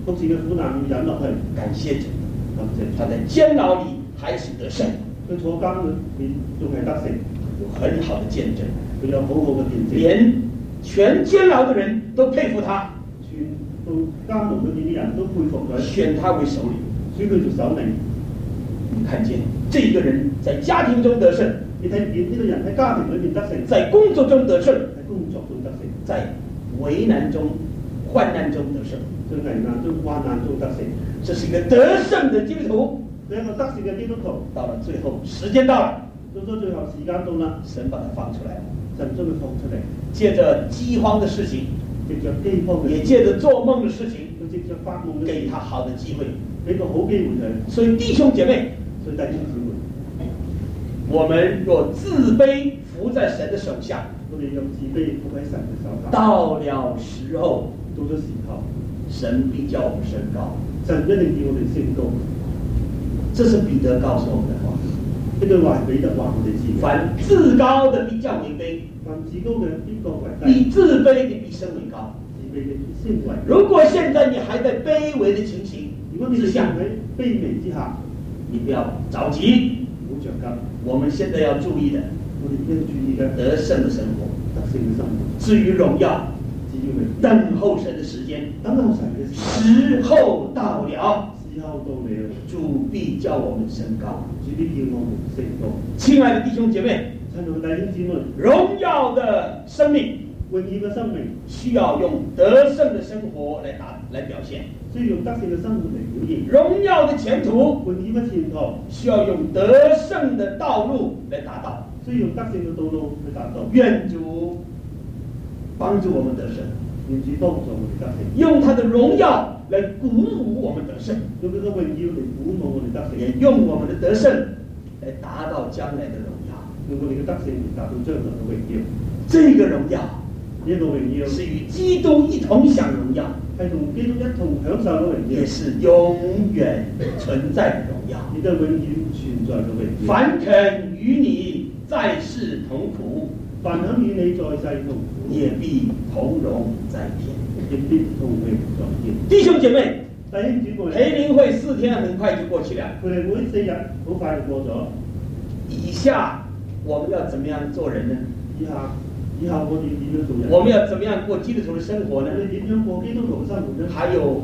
目前嘅苦難要忍落去， 感謝主， 感謝他在監牢里還是得勝， 佢坐監裏面仲係得勝， 有很好的見證， 佢有好好嘅見證， 連全監牢的人都佩服他， 全到監牢裏面啲人都佩服佢， 選他為首領， 選佢做首領。 你看見這個人在家庭中得勝， 你睇唔見呢個人喺家庭裏面得勝， 在工作中得勝， 喺工作中得勝， 在危難中、患難中得勝， 在危難中、患難中得勝。 這是一個得勝的基督徒。 你一個得勝嘅基督徒， 到了最後，時間到了， 到咗最後時間到啦， 神把他放出來了， 神將佢放出嚟， 借着饑荒的事情， 藉着饑荒嘅， 也借着做夢的事情， 佢藉着發夢嘅， 給他好的機會， 俾個好機會佢。 所以弟兄姐妹， 所以弟兄姊妹， 我們若自卑服在神的手下， 我哋用自卑伏喺神嘅手下。 到了時候， 到咗時候， 神必叫我們升高。 神一定叫我哋升高。 這是彼得告訴我們的話。 呢句話係彼得話我哋知嘅。 凡自高的必降為卑， 凡自高嘅必降為低， 必自卑的必升為高。 自卑嘅必升為。 如果現在你還在卑微的情形之下， 喺卑微之下， 你不要着急， 唔好着急。 我們現在要注意的， 我哋應注意嘅得勝的生活， 得勝嘅生活。 至於榮耀， 至於榮耀， 等候神的時間， 等候神嘅時候到了， 時候到了， 主必叫我們升高， 主必叫我們升高。 親愛的弟兄姐妹， 親愛的弟兄姊妹， 榮耀的生命， 榮耀嘅生命需要用得勝的生活來表現， 需要用得勝嘅生活嚟表現。 榮耀的前途， 榮耀嘅前途需要用得勝的道路來達到， 需要用得勝嘅道路去達到。 願主幫助我們得勝， 願主幫助我哋得勝， 用他的榮耀來鼓舞我們得勝， 用佢嘅榮耀嚟鼓舞我哋得勝， 也用我們的得勝來達到將來的榮耀。 用我哋嘅得勝嚟達到將來嘅榮耀。 這個榮耀， 呢個榮耀是與基督一同享榮耀， 係同基督一同享受嘅榮耀， 也是永遠存在的榮耀， 亦都係永遠存在嘅榮耀。 凡肯與你在世同苦， 凡肯與你在世同苦， 也必同榮在天， 亦必同榮在天。 弟兄姐妹， 弟兄姊妹， 培靈會4天很快就過去了， 培靈會4日好快就過咗。 以下我們要怎麼樣做人呢？ 以下我哋點樣做人？ 我們要怎麼樣過基督徒的生活呢？ 我哋點樣過基督徒嘅生活呢？ 還有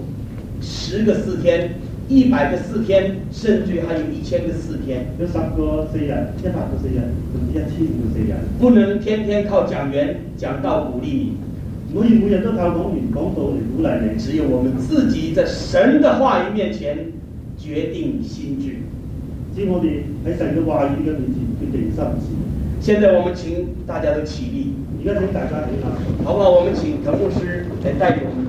10個4天，100個4天，甚至還有1000個4天。 有10個4日，100個4日，甚至1000個4日。 不能天天靠講員講道鼓勵你， 唔可以每日都靠講員講道嚟鼓勵你。 只有我們自己在神的話語面前決定心志。 只要我哋喺神嘅話語嘅面前決定心志。 現在我們請大家都起立， 而家請大家起立， 好不好？我們請滕牧師來帶領我們。